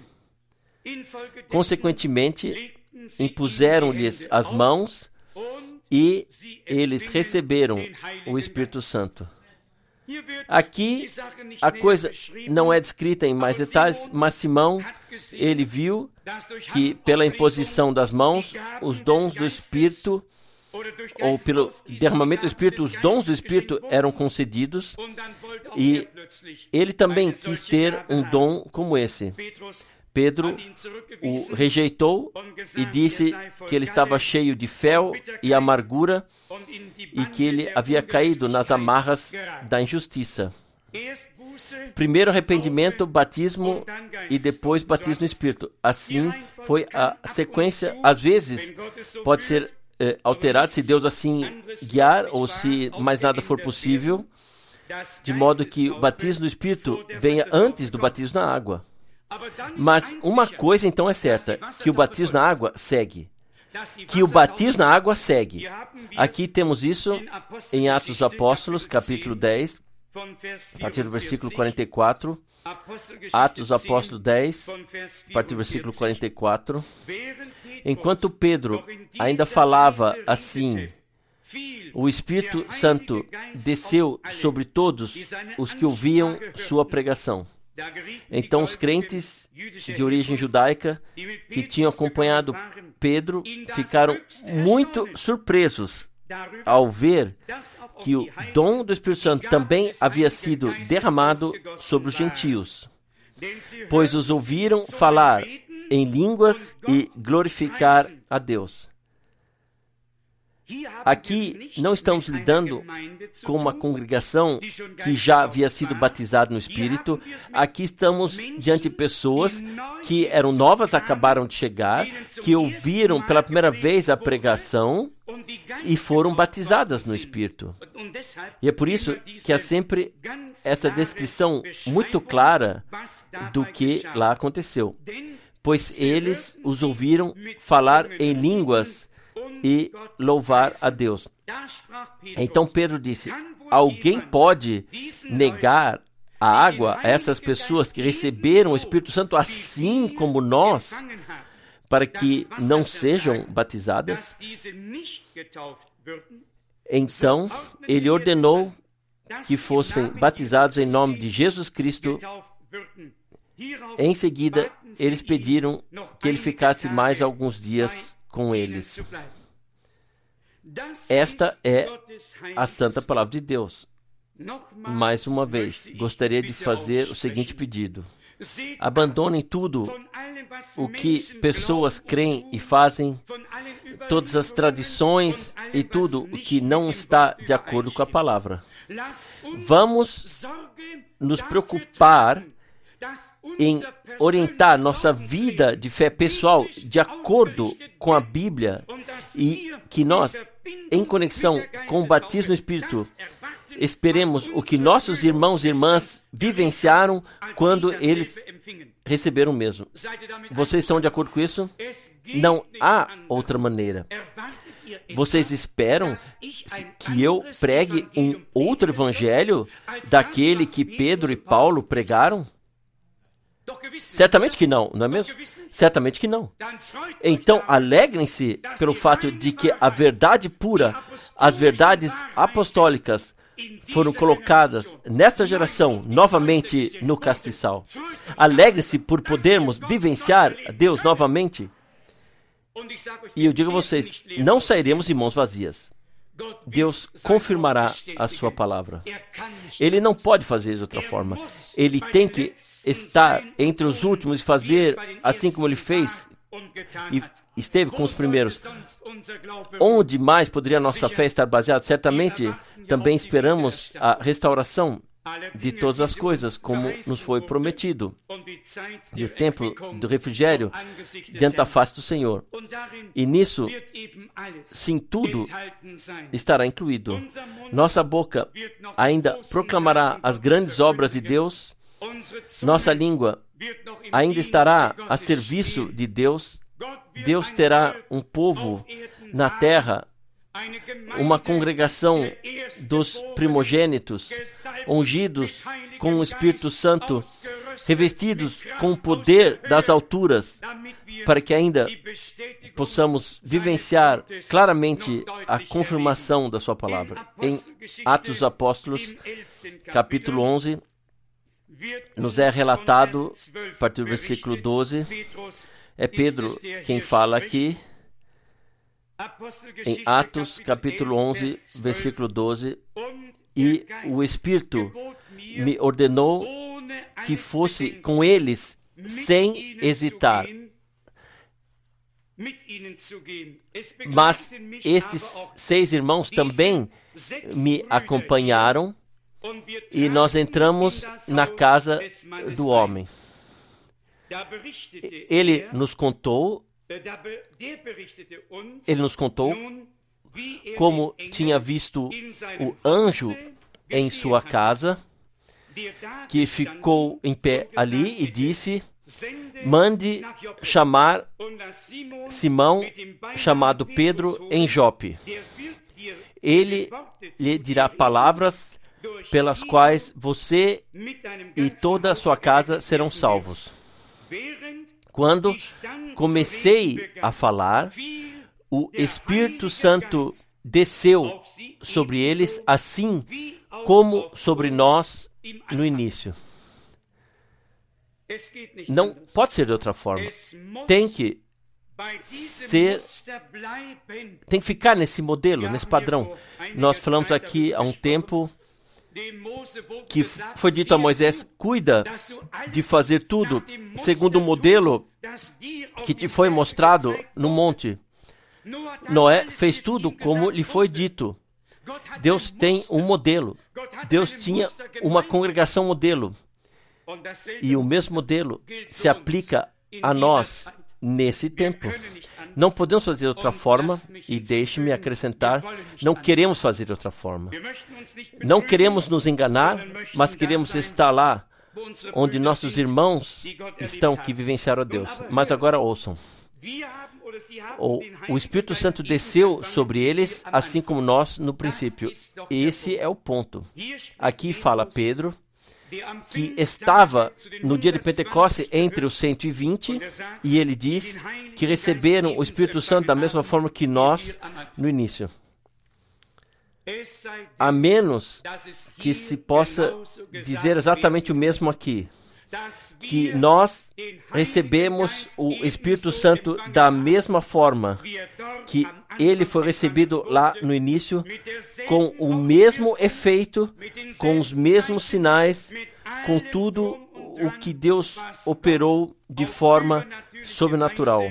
Consequentemente, impuseram-lhes as mãos e eles receberam o Espírito Santo. Aqui, a coisa não é descrita em mais detalhes, mas Simão, ele viu que pela imposição das mãos, os dons do Espírito, ou pelo derramamento do Espírito, os dons do Espírito eram concedidos, e ele também quis ter um dom como esse. Pedro o rejeitou e disse que ele estava cheio de fel e amargura e que ele havia caído nas amarras da injustiça. Primeiro arrependimento, batismo e depois batismo no Espírito. Assim foi a sequência. Às vezes pode ser eh, alterado se Deus assim guiar ou se mais nada for possível, de modo que o batismo do Espírito venha antes do batismo na água. Mas uma coisa então é certa, que o batismo na água segue. Que o batismo na água segue. Aqui temos isso em Atos dos Apóstolos, capítulo dez, a partir do versículo quarenta e quatro. Atos dos Apóstolos dez, a partir do versículo quarenta e quatro. Enquanto Pedro ainda falava assim, o Espírito Santo desceu sobre todos os que ouviam sua pregação. Então os crentes de origem judaica que tinham acompanhado Pedro ficaram muito surpresos ao ver que o dom do Espírito Santo também havia sido derramado sobre os gentios, pois os ouviram falar em línguas e glorificar a Deus. Aqui não estamos lidando com uma congregação que já havia sido batizada no Espírito. Aqui estamos diante de pessoas que eram novas, acabaram de chegar, que ouviram pela primeira vez a pregação e foram batizadas no Espírito. E é por isso que há sempre essa descrição muito clara do que lá aconteceu. Pois eles os ouviram falar em línguas e louvar a Deus. Então Pedro disse, alguém pode negar a água a essas pessoas que receberam o Espírito Santo assim como nós, para que não sejam batizadas? Então ele ordenou que fossem batizados em nome de Jesus Cristo. Em seguida, eles pediram que ele ficasse mais alguns dias com eles. Esta é a santa palavra de Deus. Mais uma vez, gostaria de fazer o seguinte pedido. Abandonem tudo o que pessoas creem e fazem, todas as tradições e tudo o que não está de acordo com a palavra. Vamos nos preocupar em orientar nossa vida de fé pessoal de acordo com a Bíblia e que nós, em conexão com o batismo no Espírito, esperemos o que nossos irmãos e irmãs vivenciaram quando eles receberam o mesmo. Vocês estão de acordo com isso? Não há outra maneira. Vocês esperam que eu pregue um outro evangelho daquele que Pedro e Paulo pregaram? Certamente que não, não é mesmo? Certamente que não. Então, alegrem-se pelo fato de que a verdade pura, as verdades apostólicas, foram colocadas nessa geração novamente no castiçal. Alegre-se por podermos vivenciar Deus novamente. E eu digo a vocês, não sairemos de mãos vazias. Deus confirmará a sua palavra. Ele não pode fazer de outra forma. Ele tem que estar entre os últimos e fazer assim como ele fez e esteve com os primeiros. Onde mais poderia a nossa fé estar baseada? Certamente também esperamos a restauração de todas as coisas, como nos foi prometido, e o tempo do refrigério diante da face do Senhor. E nisso, sim, tudo estará incluído. Nossa boca ainda proclamará as grandes obras de Deus, nossa língua ainda estará a serviço de Deus, Deus terá um povo na terra, uma congregação dos primogênitos, ungidos com o Espírito Santo, revestidos com o poder das alturas, para que ainda possamos vivenciar claramente a confirmação da sua palavra. Em Atos dos Apóstolos, capítulo onze, nos é relatado, a partir do versículo doze, é Pedro quem fala aqui, em Atos, capítulo onze, versículo doze, e o Espírito me ordenou que fosse com eles sem hesitar. Mas estes seis irmãos também me acompanharam e nós entramos na casa do homem. Ele nos contou Ele nos contou como tinha visto o anjo em sua casa, que ficou em pé ali e disse: mande chamar Simão, chamado Pedro, em Jope. Ele lhe dirá palavras pelas quais você e toda a sua casa serão salvos. Quando comecei a falar, o Espírito Santo desceu sobre eles, assim como sobre nós no início. Não pode ser de outra forma. Tem que ser, tem que ficar nesse modelo, nesse padrão. Nós falamos aqui há um tempo que foi dito a Moisés: cuida de fazer tudo segundo o modelo que te foi mostrado no monte. Noé fez tudo como lhe foi dito. Deus tem um modelo. Deus tinha uma congregação modelo. E o mesmo modelo se aplica a nós nesse tempo. Não podemos fazer de outra forma, e deixe-me acrescentar, não queremos fazer de outra forma. Não queremos nos enganar, mas queremos estar lá onde nossos irmãos estão que vivenciaram a Deus. Mas agora ouçam. O, o Espírito Santo desceu sobre eles, assim como nós no princípio. Esse é o ponto. Aqui fala Pedro, que estava no dia de Pentecostes entre os cento e vinte, e ele diz que receberam o Espírito Santo da mesma forma que nós no início. A menos que se possa dizer exatamente o mesmo aqui, que nós recebemos o Espírito Santo da mesma forma que ele foi recebido lá no início, com o mesmo efeito, com os mesmos sinais, com tudo o que Deus operou de forma sobrenatural.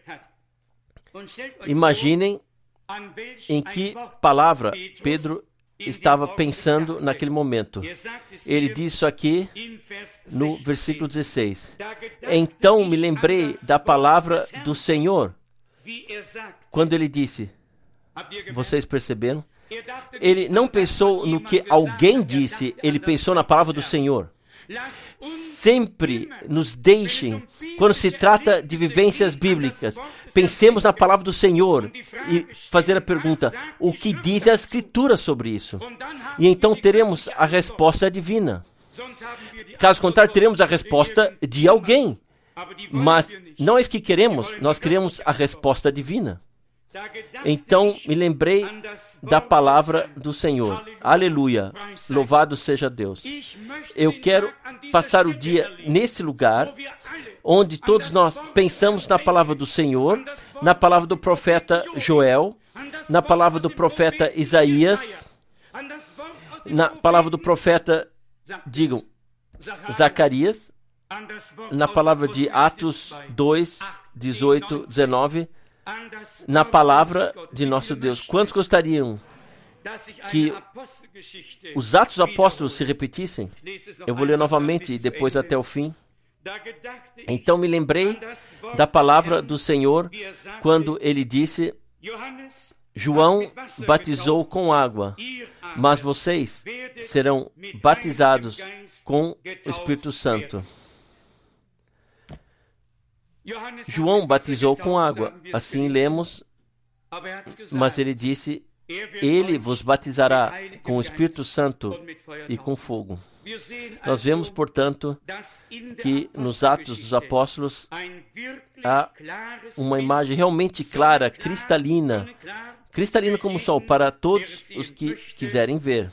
Imaginem em que palavra Pedro estava pensando naquele momento. Ele diz isso aqui no versículo dezesseis. Então me lembrei da palavra do Senhor, quando ele disse, vocês perceberam? Ele não pensou no que alguém disse, ele pensou na palavra do Senhor. Sempre nos deixem, quando se trata de vivências bíblicas, pensemos na palavra do Senhor e fazer a pergunta, o que diz a Escritura sobre isso? E então teremos a resposta divina. Caso contrário, teremos a resposta de alguém. Mas não é isso que queremos, nós queremos a resposta divina. Então me lembrei da palavra do Senhor. Aleluia! Louvado seja Deus. Eu quero passar o dia nesse lugar, onde todos nós pensamos na palavra do Senhor, na palavra do profeta Joel, na palavra do profeta Isaías, na palavra do profeta, digam, Zacarias, na palavra de Atos dois, dezoito, dezenove, na palavra de nosso Deus. Quantos gostariam que os Atos dos Apóstolos se repetissem? Eu vou ler novamente e depois até o fim. Então me lembrei da palavra do Senhor quando ele disse, João batizou com água, mas vocês serão batizados com o Espírito Santo. João batizou com água, assim lemos, mas ele disse, ele vos batizará com o Espírito Santo e com fogo. Nós vemos, portanto, que nos Atos dos Apóstolos há uma imagem realmente clara, cristalina, cristalina como o sol, para todos os que quiserem ver.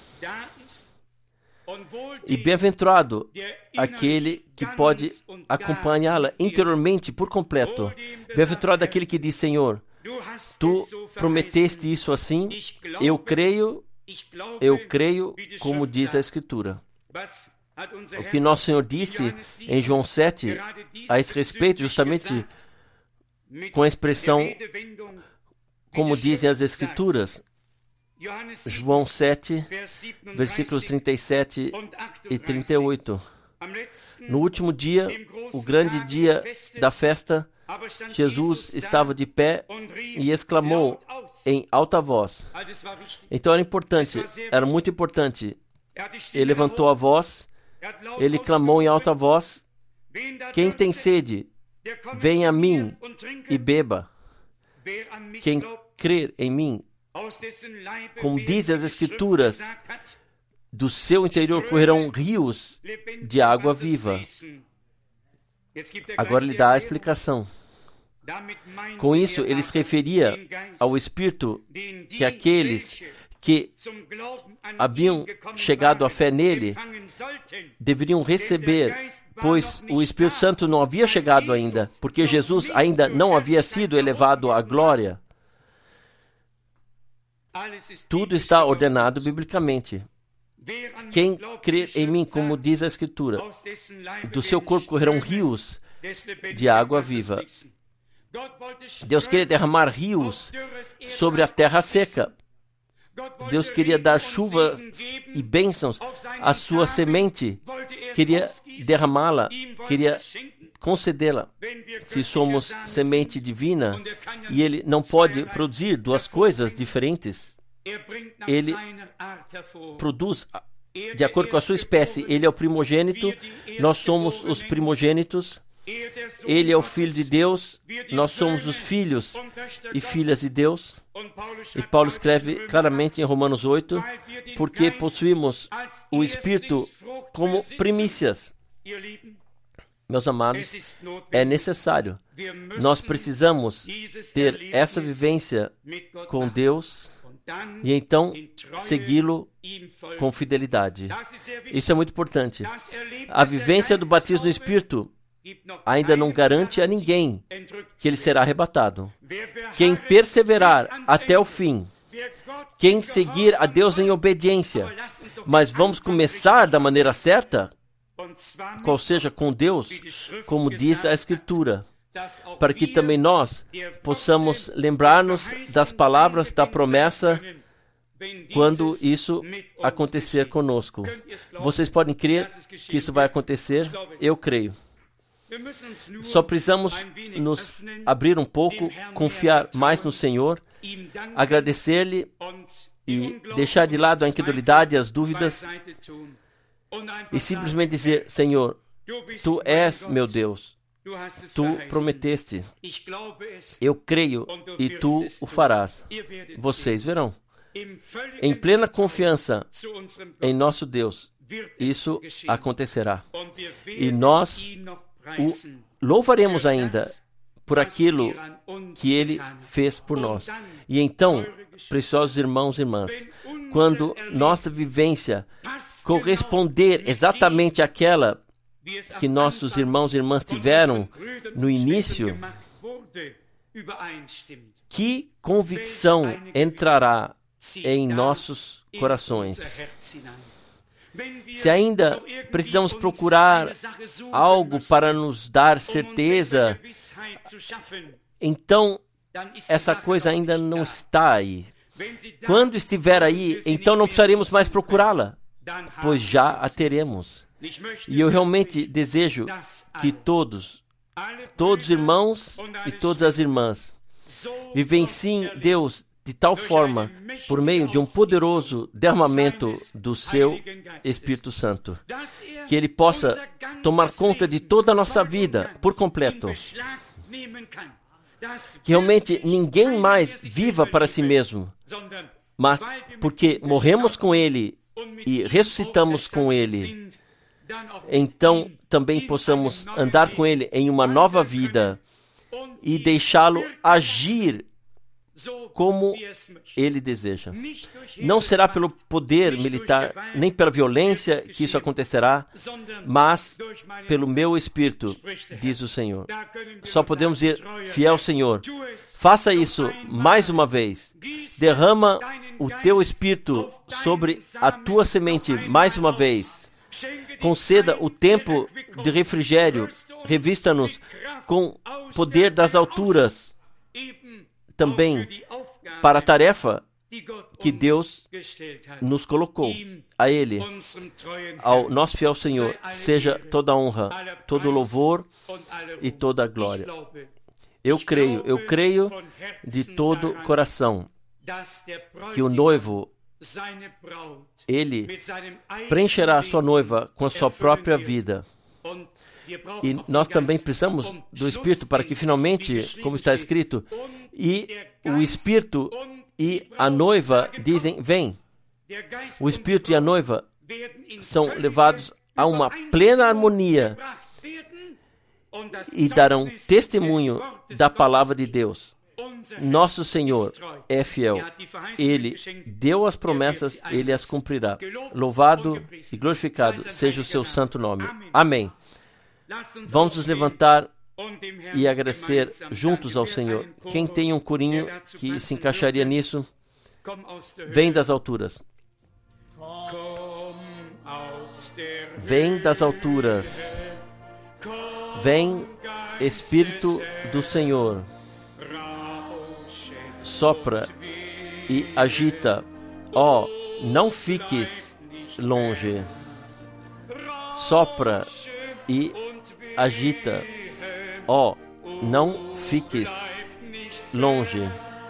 E bem-aventurado aquele que pode acompanhá-la interiormente por completo. Bem-aventurado aquele que diz, Senhor, tu prometeste isso assim, eu creio, eu creio, como diz a Escritura. O que nosso Senhor disse em João sete, a esse respeito, justamente com a expressão, como dizem as Escrituras, João sete, versículos trinta e sete e trinta e oito. No último dia, o grande dia da festa, Jesus estava de pé e exclamou em alta voz. Então era importante, era muito importante. Ele levantou a voz, ele clamou em alta voz, quem tem sede, venha a mim e beba. Quem crer em mim, como dizem as Escrituras, do seu interior correrão rios de água viva. Agora ele dá a explicação. Com isso, ele se referia ao Espírito que aqueles que haviam chegado à fé nele deveriam receber, pois o Espírito Santo não havia chegado ainda, porque Jesus ainda não havia sido elevado à glória. Tudo está ordenado biblicamente. Quem crer em mim, como diz a Escritura, do seu corpo correrão rios de água viva. Deus queria derramar rios sobre a terra seca. Deus queria dar chuvas e bênçãos à sua semente. Queria derramá-la, queria concedê-la. Se somos semente divina e Ele não pode produzir duas coisas diferentes, Ele produz de acordo com a sua espécie. Ele é o primogênito, nós somos os primogênitos. Ele é o Filho de Deus, nós somos os filhos e filhas de Deus. E Paulo escreve claramente em Romanos oito, porque possuímos o Espírito como primícias. Meus amados, é necessário. Nós precisamos ter essa vivência com Deus e então segui-lo com fidelidade. Isso é muito importante. A vivência do batismo no Espírito ainda não garante a ninguém que ele será arrebatado. Quem perseverar até o fim, quem seguir a Deus em obediência, mas vamos começar da maneira certa, qual seja com Deus, como diz a Escritura, para que também nós possamos lembrar-nos das palavras da promessa, quando isso acontecer conosco. Vocês podem crer que isso vai acontecer? Eu creio. Só precisamos nos abrir um pouco, confiar mais no Senhor, agradecer-lhe e deixar de lado a incredulidade e as dúvidas e simplesmente dizer: Senhor, Tu és meu Deus, Tu prometeste, eu creio e Tu o farás. Vocês verão. Em plena confiança em nosso Deus, isso acontecerá. E nós o louvaremos ainda por aquilo que Ele fez por nós. E então, preciosos irmãos e irmãs, quando nossa vivência corresponder exatamente àquela que nossos irmãos e irmãs tiveram no início, que convicção entrará em nossos corações? Se ainda precisamos procurar algo para nos dar certeza, então essa coisa ainda não está aí. Quando estiver aí, então não precisaremos mais procurá-la, pois já a teremos. E eu realmente desejo que todos, todos os irmãos e todas as irmãs, vivenciem Deus de tal forma, por meio de um poderoso derramamento do seu Espírito Santo, que Ele possa tomar conta de toda a nossa vida por completo. Que realmente ninguém mais viva para si mesmo, mas porque morremos com Ele e ressuscitamos com Ele, então também possamos andar com Ele em uma nova vida e deixá-lo agir como Ele deseja. Não será pelo poder militar, nem pela violência que isso acontecerá, mas pelo meu Espírito, diz o Senhor. Só podemos dizer: fiel Senhor, faça isso mais uma vez. Derrama o Teu Espírito sobre a Tua semente mais uma vez. Conceda o tempo de refrigério. Revista-nos com poder das alturas, também para a tarefa que Deus nos colocou. A Ele, ao nosso fiel Senhor, seja toda a honra, todo o louvor e toda a glória. Eu creio, eu creio de todo o coração que o noivo, Ele preencherá a sua noiva com a sua própria vida. E nós também precisamos do Espírito para que finalmente, como está escrito, e o Espírito e a noiva dizem: vem. O Espírito e a noiva são levados a uma plena harmonia e darão testemunho da palavra de Deus. Nosso Senhor é fiel. Ele deu as promessas, Ele as cumprirá. Louvado e glorificado seja o seu santo nome. Amém. Vamos nos levantar e agradecer juntos ao Senhor. Quem tem um corinho que se encaixaria nisso, vem das alturas. Vem das alturas. Vem, Espírito do Senhor. Sopra e agita. Ó, oh, não fiques longe. Sopra e agita. Ó, oh, não fiques longe.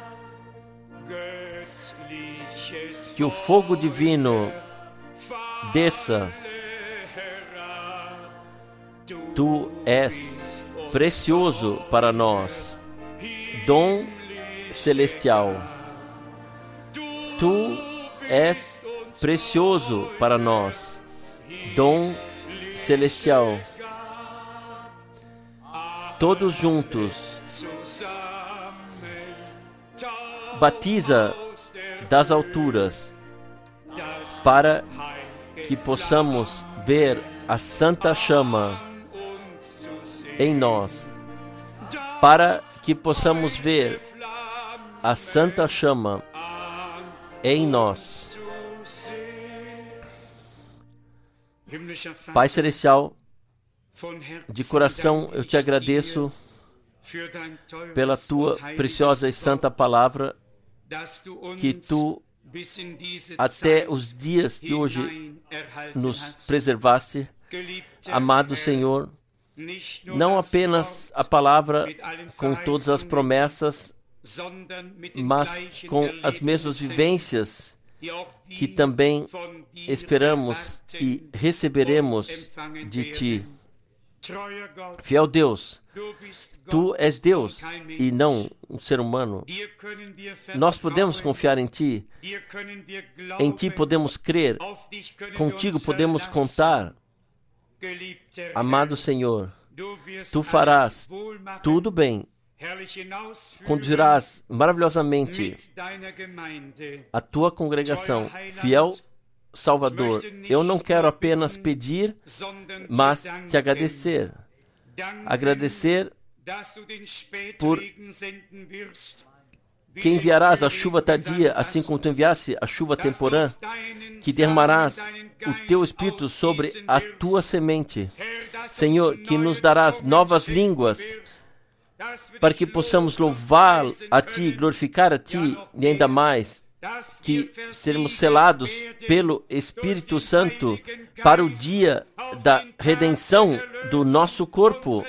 Que o fogo divino desça. Tu és precioso para nós, dom celestial. Tu és precioso para nós, dom celestial. Todos juntos, batiza das alturas, para que possamos ver a santa chama em nós, para que possamos ver a santa chama em nós. Pai Celestial, de coração eu te agradeço pela tua preciosa e santa palavra que tu até os dias de hoje nos preservaste. Amado Senhor, não apenas a palavra com todas as promessas, mas com as mesmas vivências que também esperamos e receberemos de Ti. Fiel Deus, Tu és Deus e não um ser humano. Nós podemos confiar em Ti, em Ti podemos crer, contigo podemos contar. Amado Senhor, Tu farás tudo bem, conduzirás maravilhosamente a Tua congregação. Fiel Salvador, eu não quero apenas pedir, mas Te agradecer. Agradecer por que enviarás a chuva tardia, assim como Tu enviaste a chuva temporã, que derramarás o Teu Espírito sobre a Tua semente. Senhor, que nos darás novas línguas, para que possamos louvar a Ti, glorificar a Ti, e ainda mais, que seremos selados pelo Espírito Santo para o dia da redenção do nosso corpo.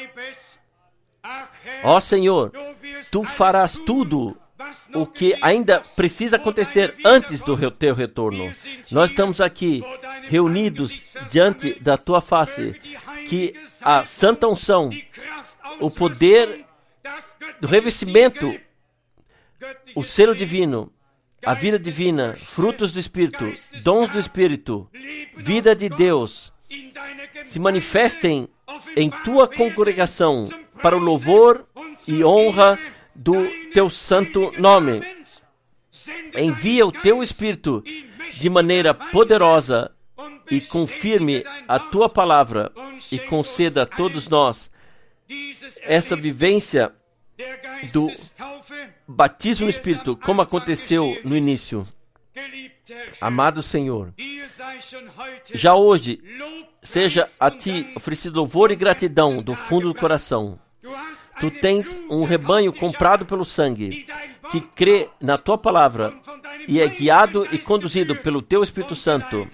Ó Senhor, Tu farás tudo o que ainda precisa acontecer antes do Teu retorno. Nós estamos aqui reunidos diante da Tua face, que a santa unção, o poder do revestimento, o selo divino, a vida divina, frutos do Espírito, dons do Espírito, vida de Deus, se manifestem em Tua congregação para o louvor e honra do Teu santo nome. Envia o Teu Espírito de maneira poderosa e confirme a Tua palavra e conceda a todos nós essa vivência do batismo no Espírito, como aconteceu no início. Amado Senhor, já hoje, seja a Ti oferecido louvor e gratidão do fundo do coração. Tu tens um rebanho comprado pelo sangue, que crê na Tua palavra e é guiado e conduzido pelo Teu Espírito Santo.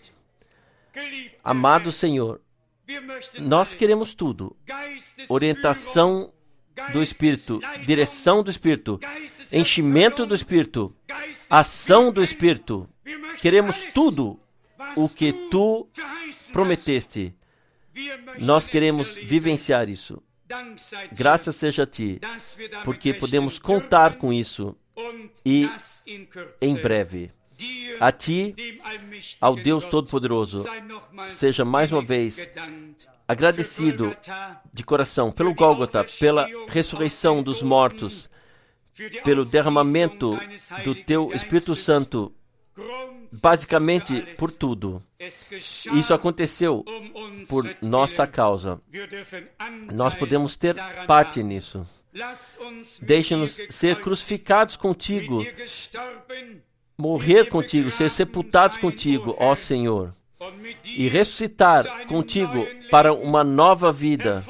Amado Senhor, nós queremos tudo: orientação do Espírito, direção do Espírito, enchimento do Espírito, ação do Espírito. Queremos tudo o que Tu prometeste. Nós queremos vivenciar isso. Graças seja a Ti, porque podemos contar com isso e em breve. A Ti, ao Deus Todo-Poderoso, seja mais uma vez agradecido de coração pelo Gólgota, pela ressurreição dos mortos, pelo derramamento do Teu Espírito Santo, basicamente por tudo. Isso aconteceu por nossa causa. Nós podemos ter parte nisso. Deixe-nos ser crucificados contigo, morrer contigo, ser sepultados contigo, ó Senhor, e ressuscitar contigo para uma nova vida.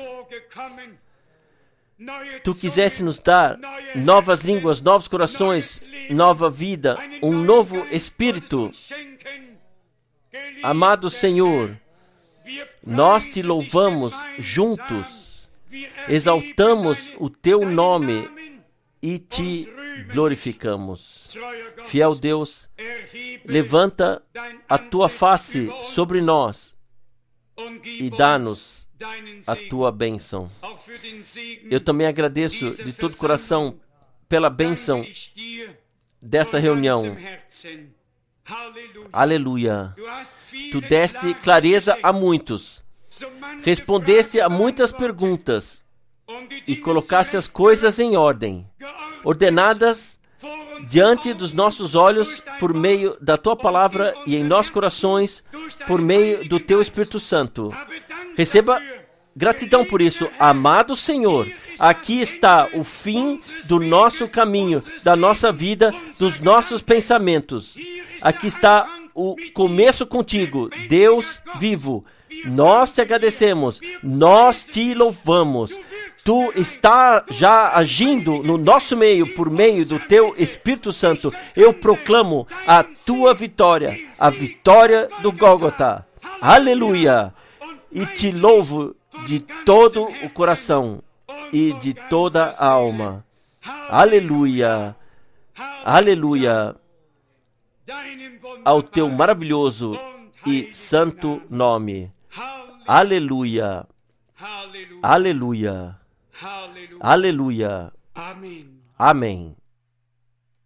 Tu quisesse nos dar novas línguas, novos corações, nova vida, um novo espírito. Amado Senhor, nós Te louvamos juntos, exaltamos o Teu nome e Te glorificamos. Fiel Deus, levanta a Tua face sobre nós e dá-nos a Tua bênção. Eu também agradeço de todo o coração pela bênção dessa reunião. Aleluia. Tu deste clareza a muitos, respondeste a muitas perguntas e colocaste as coisas em ordem, ordenadas diante dos nossos olhos por meio da Tua palavra e em nossos corações por meio do Teu Espírito Santo. Receba gratidão por isso. Amado Senhor, aqui está o fim do nosso caminho, da nossa vida, dos nossos pensamentos. Aqui está o começo contigo, Deus vivo. Nós Te agradecemos, nós Te louvamos. Tu está já agindo no nosso meio por meio do teu Espírito Santo. Eu proclamo a tua vitória, a vitória do Gólgota. Aleluia! E te louvo de todo o coração e de toda a alma. Aleluia! Aleluia! Ao teu maravilhoso e santo nome. Aleluia! Aleluia! Aleluia! Amém.